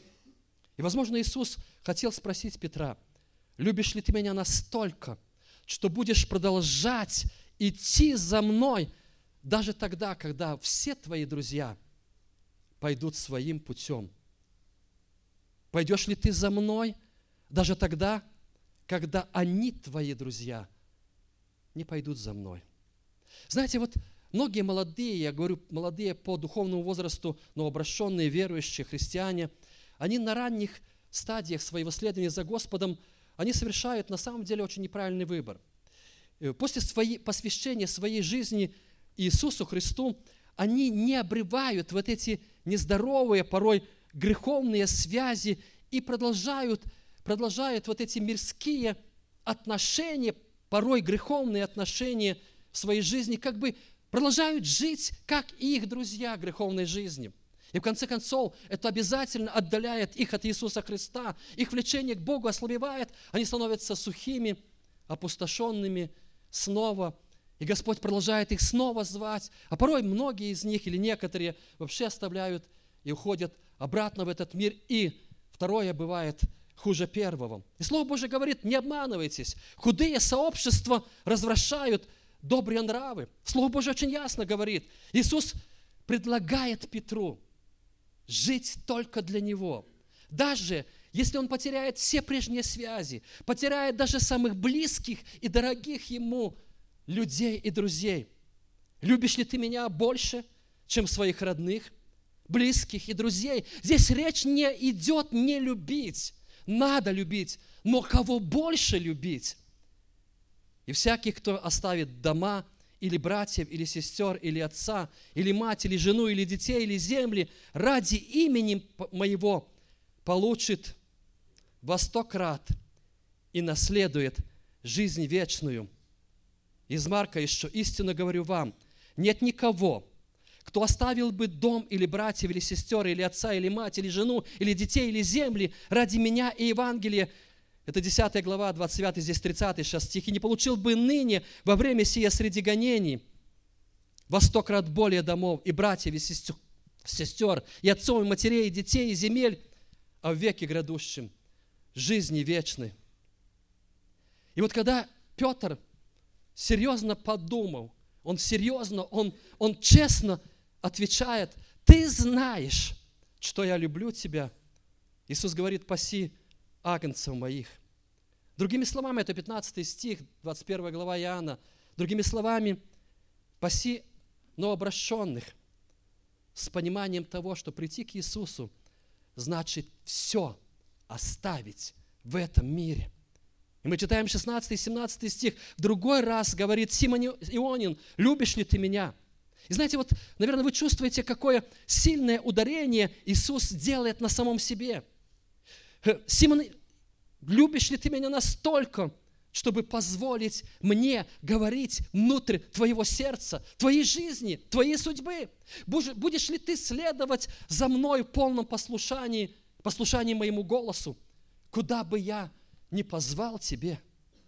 И, возможно, Иисус хотел спросить Петра: любишь ли ты меня настолько, что будешь продолжать идти за мной даже тогда, когда все твои друзья пойдут своим путем? Пойдешь ли ты за мной даже тогда, когда они, твои друзья, не пойдут за мной? Знаете, вот многие молодые, я говорю, молодые по духовному возрасту, но обращенные, верующие, христиане, они на ранних стадиях своего следования за Господом, они совершают на самом деле очень неправильный выбор. После посвящения своей жизни Иисусу Христу, они не обрывают вот эти нездоровые, порой греховные связи и продолжают вот эти мирские отношения, порой греховные отношения в своей жизни, как бы продолжают жить, как и их друзья греховной жизни. И в конце концов, это обязательно отдаляет их от Иисуса Христа, их влечение к Богу ослабевает, они становятся сухими, опустошенными снова, и Господь продолжает их снова звать, а порой многие из них или некоторые вообще оставляют и уходят обратно в этот мир, и второе бывает хуже первого. И Слово Божие говорит: не обманывайтесь, худые сообщества развращают добрые нравы. Слово Божие очень ясно говорит. Иисус предлагает Петру жить только для Него. Даже если он потеряет все прежние связи, потеряет даже самых близких и дорогих ему людей и друзей. Любишь ли ты меня больше, чем своих родных, близких и друзей? Здесь речь не идет не любить. Надо любить, но кого больше любить? И всякий, кто оставит дома, или братьев, или сестер, или отца, или мать, или жену, или детей, или земли, ради имени моего получит во 100 крат и наследует жизнь вечную. Из Марка еще: истинно говорю вам, нет никого, кто оставил бы дом, или братьев, или сестер, или отца, или мать, или жену, или детей, или земли ради меня и Евангелия. Это 10 глава, 29, здесь 30 сейчас стих. И не получил бы ныне во время сия среди гонений во 100 крат более домов, и братьев, и сестер, и отцов, и матерей, и детей, и земель, а в веке грядущем жизни вечной. И вот когда Петр серьезно подумал, он серьезно, он честно отвечает: ты знаешь, что я люблю тебя. Иисус говорит: паси агнцев моих. Другими словами, это 15 стих, 21 глава Иоанна. Другими словами, паси новообращенных с пониманием того, что прийти к Иисусу значит все оставить в этом мире. И мы читаем 16 и 17 стих. В другой раз говорит: Симон Ионин, любишь ли ты меня? И знаете, вот, наверное, вы чувствуете, какое сильное ударение Иисус делает на самом себе. Симон, любишь ли ты меня настолько, чтобы позволить мне говорить внутрь твоего сердца, твоей жизни, твоей судьбы? Будешь ли ты следовать за мной в полном послушании моему голосу, куда бы я ни позвал тебе?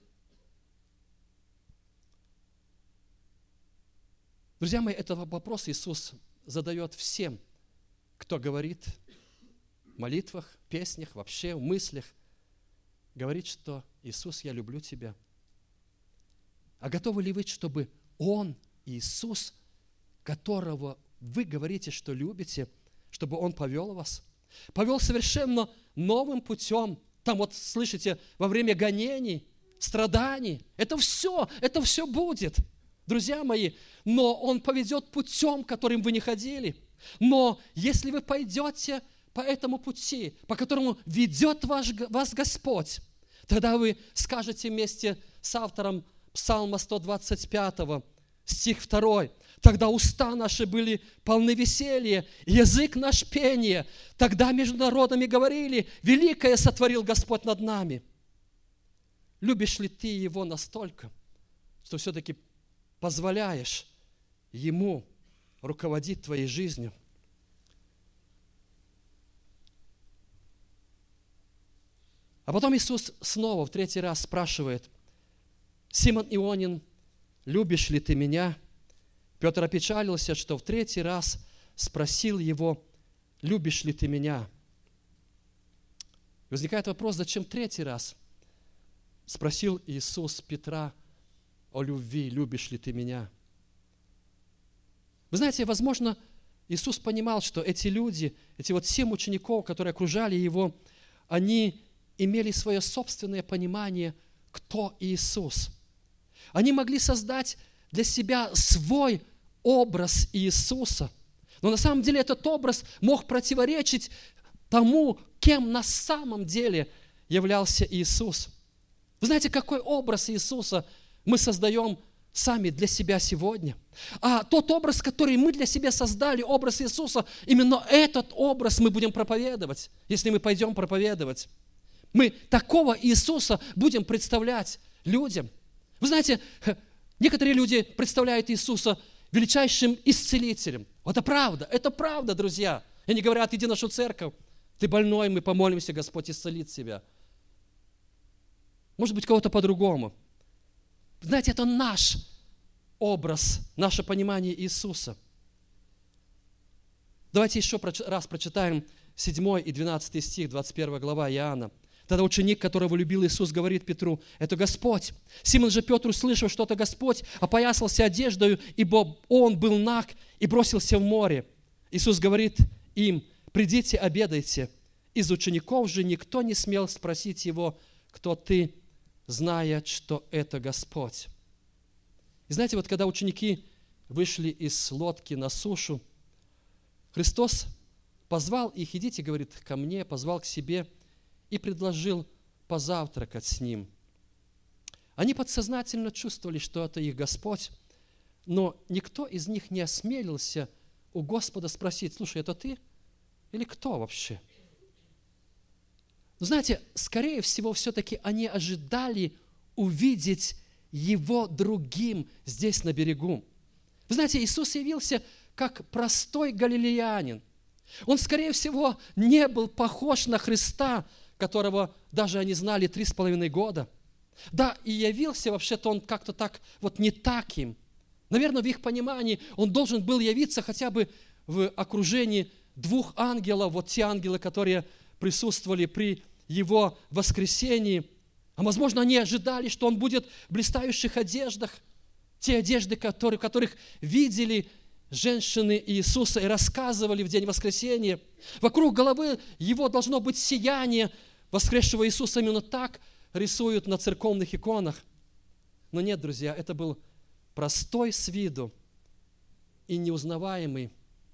Друзья мои, этот вопрос Иисус задает всем, кто говорит в молитвах, песнях, вообще в мыслях, говорит, что: Иисус, я люблю тебя. А готовы ли вы, чтобы Он, Иисус, которого вы говорите, что любите, чтобы Он повел вас? Повел совершенно новым путем. Там вот, слышите, во время гонений, страданий. Это все будет, друзья мои. Но Он поведет путем, которым вы не ходили. Но если вы пойдете по этому пути, по которому ведет вас Господь, тогда вы скажете вместе с автором Псалма 125, стих 2: «Тогда уста наши были полны веселья, язык наш пение. Тогда между народами говорили: великое сотворил Господь над нами». Любишь ли ты Его настолько, что все-таки позволяешь Ему руководить твоей жизнью? А потом Иисус снова в третий раз спрашивает: «Симон Ионин, любишь ли ты меня?» Петр опечалился, что в третий раз спросил его: «Любишь ли ты меня?» Возникает вопрос, зачем третий раз спросил Иисус Петра о любви: «Любишь ли ты меня?» Вы знаете, возможно, Иисус понимал, что эти люди, эти вот 7 учеников, которые окружали Его, они имели свое собственное понимание, кто Иисус. Они могли создать для себя свой образ Иисуса. Но на самом деле этот образ мог противоречить тому, кем на самом деле являлся Иисус. Вы знаете, какой образ Иисуса мы создаем сами для себя сегодня? А тот образ, который мы для себя создали, образ Иисуса, именно этот образ мы будем проповедовать, если мы пойдем проповедовать. Мы такого Иисуса будем представлять людям. Вы знаете, некоторые люди представляют Иисуса величайшим исцелителем. Это правда, друзья. И они говорят: иди в нашу церковь, ты больной, мы помолимся, Господь исцелит тебя. Может быть, кого-то по-другому. Знаете, это наш образ, наше понимание Иисуса. Давайте еще раз прочитаем 7 и 12 стих, 21 глава Иоанна. Тогда ученик, которого любил Иисус, говорит Петру: «Это Господь». Симон же Петр, услышав, что это Господь, опоясался одеждою, ибо он был наг, и бросился в море. Иисус говорит им: «Придите, обедайте». Из учеников же никто не смел спросить его: «Кто ты?», зная, что это Господь. И знаете, вот когда ученики вышли из лодки на сушу, Христос позвал их: «Идите, — говорит, — ко мне», позвал к себе и предложил позавтракать с ним. Они подсознательно чувствовали, что это их Господь, но никто из них не осмелился у Господа спросить: «Слушай, это ты? Или кто вообще?» Но знаете, скорее всего, все-таки они ожидали увидеть Его другим здесь на берегу. Вы знаете, Иисус явился как простой галилеянин. Он, скорее всего, не был похож на Христа, которого даже они знали 3,5 года. Да, и явился вообще-то он как-то так, вот не таким. Наверное, в их понимании он должен был явиться хотя бы в окружении 2 ангелов, вот те ангелы, которые присутствовали при его воскресении. А возможно, они ожидали, что он будет в блистающих одеждах, те одежды, которых видели женщины Иисуса и рассказывали в день воскресения. Вокруг головы его должно быть сияние воскресшего Иисуса. Именно так рисуют на церковных иконах. Но нет, друзья, это был простой с виду и неузнаваемый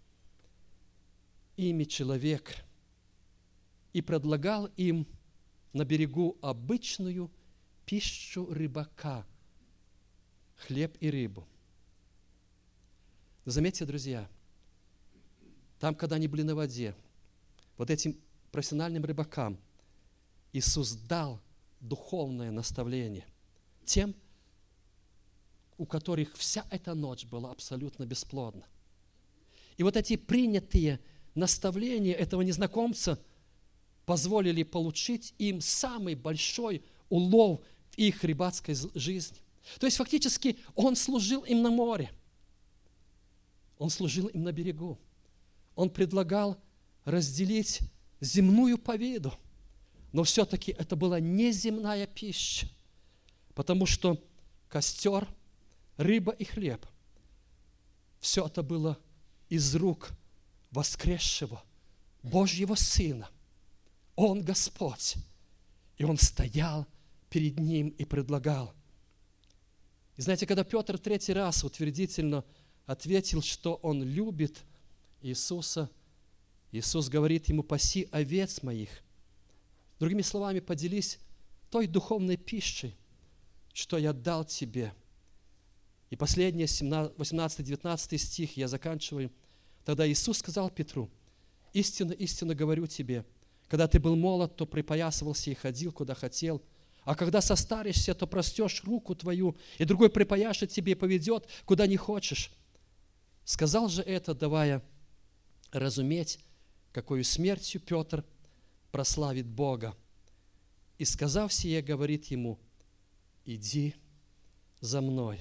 ими человек. И предлагал им на берегу обычную пищу рыбака – хлеб и рыбу. Заметьте, друзья, там, когда они были на воде, вот этим профессиональным рыбакам Иисус дал духовное наставление тем, у которых вся эта ночь была абсолютно бесплодна. И вот эти принятые наставления этого незнакомца позволили получить им самый большой улов в их рыбацкой жизни. То есть фактически он служил им на море. Он служил им на берегу. Он предлагал разделить земную повиду. Но все-таки это была не земная пища, потому что костер, рыба и хлеб – все это было из рук воскресшего Божьего Сына. Он Господь. И Он стоял перед ним и предлагал. И знаете, когда Петр в 3-й раз утвердительно ответил, что он любит Иисуса, Иисус говорит ему: «Паси овец моих». Другими словами, поделись той духовной пищей, что я дал тебе. И последнее, 18-19 стих, я заканчиваю. Тогда Иисус сказал Петру: «Истинно, истинно говорю тебе, когда ты был молод, то припоясывался и ходил, куда хотел. А когда состаришься, то простешь руку твою, и другой припояшет тебе и поведет, куда не хочешь». Сказал же это, давая разуметь, какою смертью Петр прославит Бога. И, сказав сие, говорит ему: иди за мной.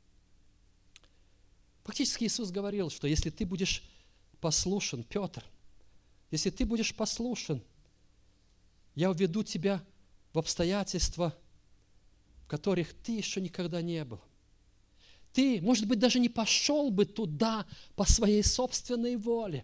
Фактически Иисус говорил, что если ты будешь послушен, Петр, если ты будешь послушен, я введу тебя в обстоятельства, в которых ты еще никогда не был. Ты, может быть, даже не пошел бы туда по своей собственной воле.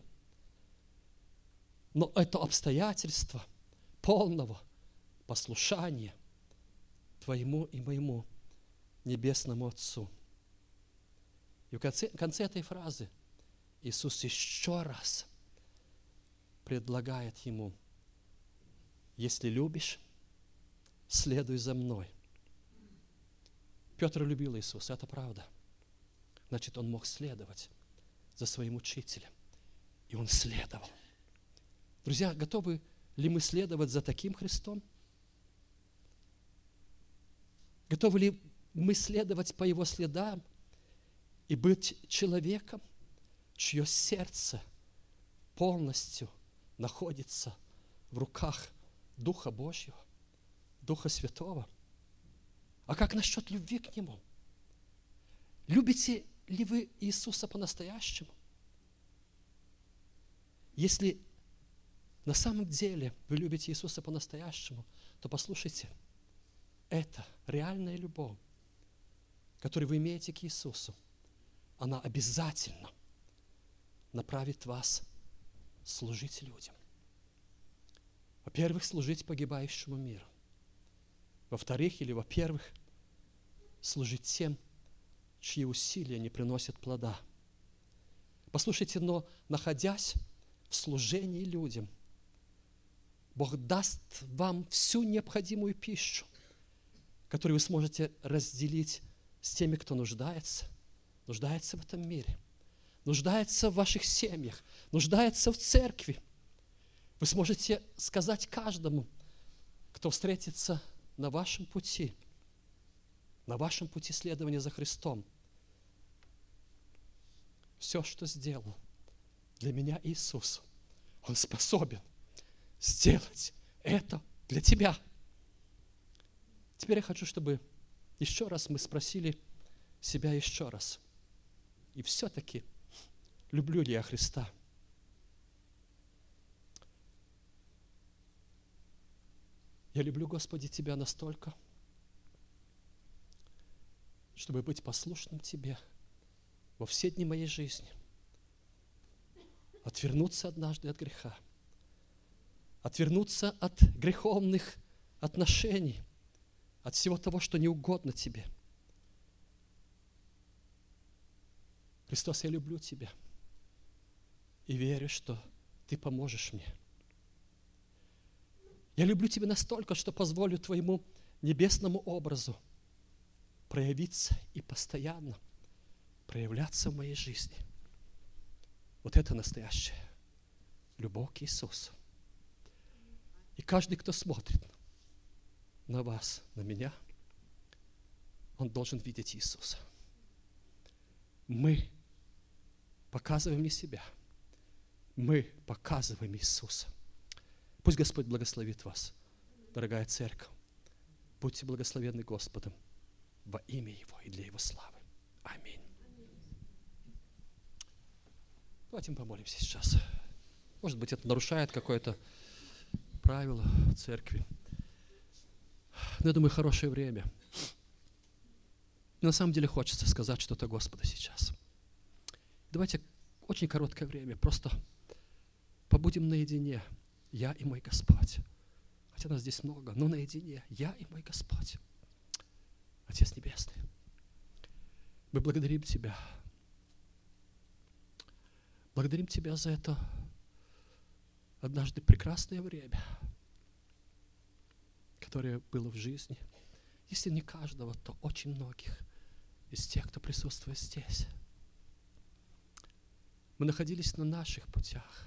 Но это обстоятельство полного послушания твоему и моему Небесному Отцу. И в конце этой фразы Иисус еще раз предлагает ему: если любишь, следуй за мной. Петр любил Иисуса, это правда. Значит, он мог следовать за своим учителем. И он следовал. Друзья, готовы ли мы следовать за таким Христом? Готовы ли мы следовать по Его следам и быть человеком, чье сердце полностью находится в руках Духа Божьего, Духа Святого? А как насчет любви к Нему? Любите ли вы Иисуса по-настоящему? Если на самом деле вы любите Иисуса по-настоящему, то послушайте, это реальная любовь, которую вы имеете к Иисусу, она обязательно направит вас служить людям. Во-первых, служить погибающему миру. Во-вторых, во-первых, служить тем, чьи усилия не приносят плода. Послушайте, но находясь в служении людям, Бог даст вам всю необходимую пищу, которую вы сможете разделить с теми, кто нуждается в этом мире, нуждается в ваших семьях, нуждается в церкви. Вы сможете сказать каждому, кто встретится на вашем пути следования за Христом: все, что сделал для меня Иисус, Он способен сделать это для тебя. Теперь я хочу, чтобы еще раз мы спросили себя еще раз. И все-таки, люблю ли я Христа? Я люблю, Господи, Тебя настолько, чтобы быть послушным Тебе во все дни моей жизни, отвернуться однажды от греха, отвернуться от греховных отношений, от всего того, что не угодно Тебе. Христос, я люблю Тебя и верю, что Ты поможешь мне. Я люблю Тебя настолько, что позволю Твоему небесному образу проявиться и постоянно проявляться в моей жизни. Вот это настоящая любовь к Иисусу. И каждый, кто смотрит на вас, на меня, он должен видеть Иисуса. Мы показываем не себя, мы показываем Иисуса. Пусть Господь благословит вас, дорогая церковь. Будьте благословенны Господом во имя Его и для Его славы. Аминь. Давайте мы помолимся сейчас. Может быть, это нарушает какое-то правило в церкви. Но я думаю, хорошее время. И на самом деле хочется сказать что-то Господу сейчас. Давайте очень короткое время просто побудем наедине. Я и мой Господь. Хотя нас здесь много, но наедине. Я и мой Господь. Отец Небесный, мы благодарим Тебя. Благодарим Тебя за это однажды прекрасное время, которое было в жизни. Если не каждого, то очень многих из тех, кто присутствует здесь. Мы находились на наших путях.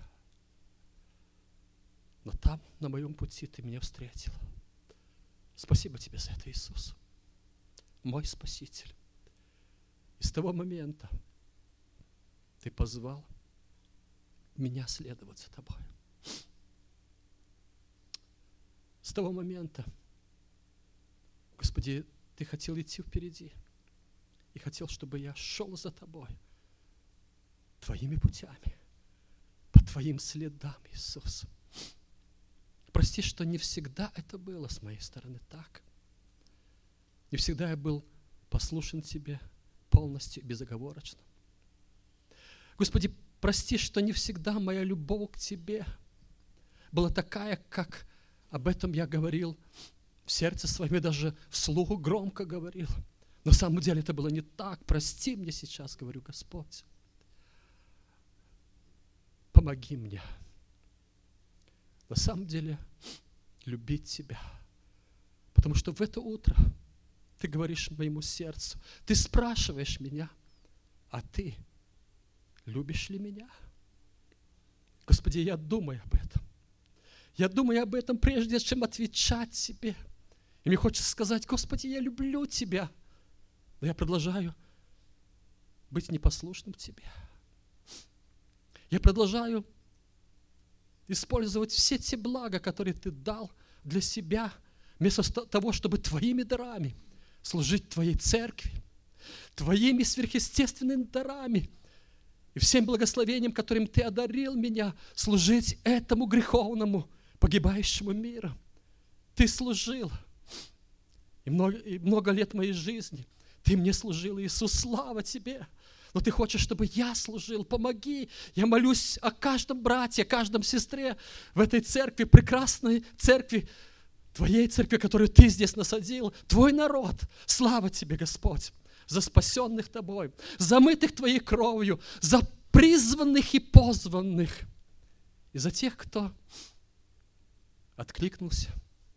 Но там, на моем пути, Ты меня встретил. Спасибо Тебе за это, Иисус. Мой Спаситель. И с того момента Ты позвал меня следовать за Тобой. С того момента Господи, Ты хотел идти впереди и хотел, чтобы я шел за Тобой Твоими путями, по Твоим следам, Иисус. Прости, что не всегда это было с моей стороны так. Не всегда я был послушен Тебе полностью и безоговорочно. Господи, прости, что не всегда моя любовь к Тебе была такая, как об этом я говорил в сердце своем, и даже вслух громко говорил. На самом деле это было не так. Прости мне сейчас, говорю, Господь. Помоги мне на самом деле любить Тебя. Потому что в это утро Ты говоришь моему сердцу, Ты спрашиваешь меня, а Ты любишь ли меня? Господи, я думаю об этом. Я думаю об этом, прежде чем отвечать Тебе. И мне хочется сказать, Господи, я люблю Тебя. Но я продолжаю быть непослушным Тебе. Я продолжаю использовать все те блага, которые Ты дал для себя, вместо того, чтобы Твоими дарами служить Твоей церкви, Твоими сверхъестественными дарами и всем благословением, которым Ты одарил меня, служить этому греховному, погибающему миру. Ты служил. И много лет моей жизни Ты мне служил, Иисус, слава Тебе. Но Ты хочешь, чтобы я служил. Помоги. Я молюсь о каждом брате, о каждом сестре в этой церкви, прекрасной церкви, Твоей церкви, которую Ты здесь насадил, Твой народ. Слава Тебе, Господь, за спасенных Тобой, за мытых Твоей кровью, за призванных и позванных, и за тех, кто откликнулся,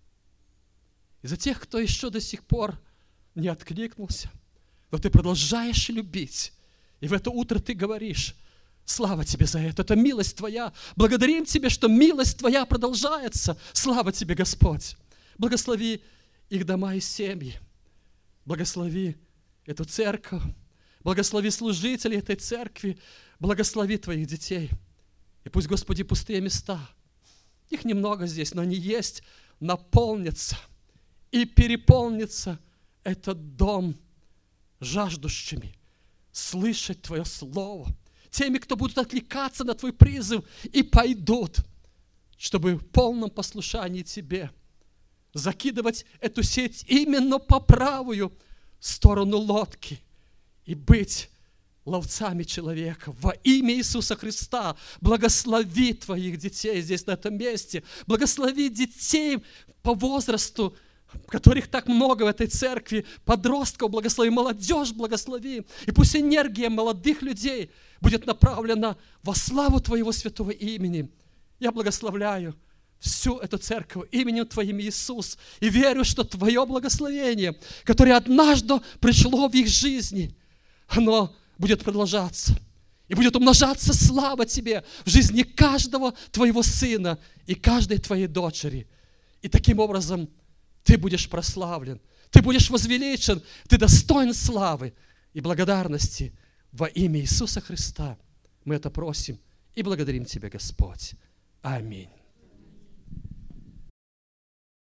и за тех, кто еще до сих пор не откликнулся, но Ты продолжаешь любить. И в это утро Ты говоришь, слава Тебе за это милость Твоя. Благодарим Тебе, что милость Твоя продолжается. Слава Тебе, Господь. Благослови их дома и семьи. Благослови эту церковь. Благослови служителей этой церкви. Благослови Твоих детей. И пусть, Господи, пустые места, их немного здесь, но они есть, наполнятся и переполнится этот дом жаждущими слышать Твое Слово, теми, кто будут откликаться на Твой призыв и пойдут, чтобы в полном послушании Тебе закидывать эту сеть именно по правую сторону лодки и быть ловцами человека. Во имя Иисуса Христа благослови Твоих детей здесь, на этом месте. Благослови детей по возрасту, которых так много в этой церкви, подростков благослови, молодежь благослови. И пусть энергия молодых людей будет направлена во славу Твоего святого имени. Я благословляю всю эту церковь именем Твоим, Иисус, и верю, что Твое благословение, которое однажды пришло в их жизни, оно будет продолжаться. И будет умножаться слава Тебе в жизни каждого Твоего сына и каждой Твоей дочери. И таким образом Ты будешь прославлен, Ты будешь возвеличен, Ты достоин славы и благодарности. Во имя Иисуса Христа мы это просим и благодарим Тебя, Господь. Аминь.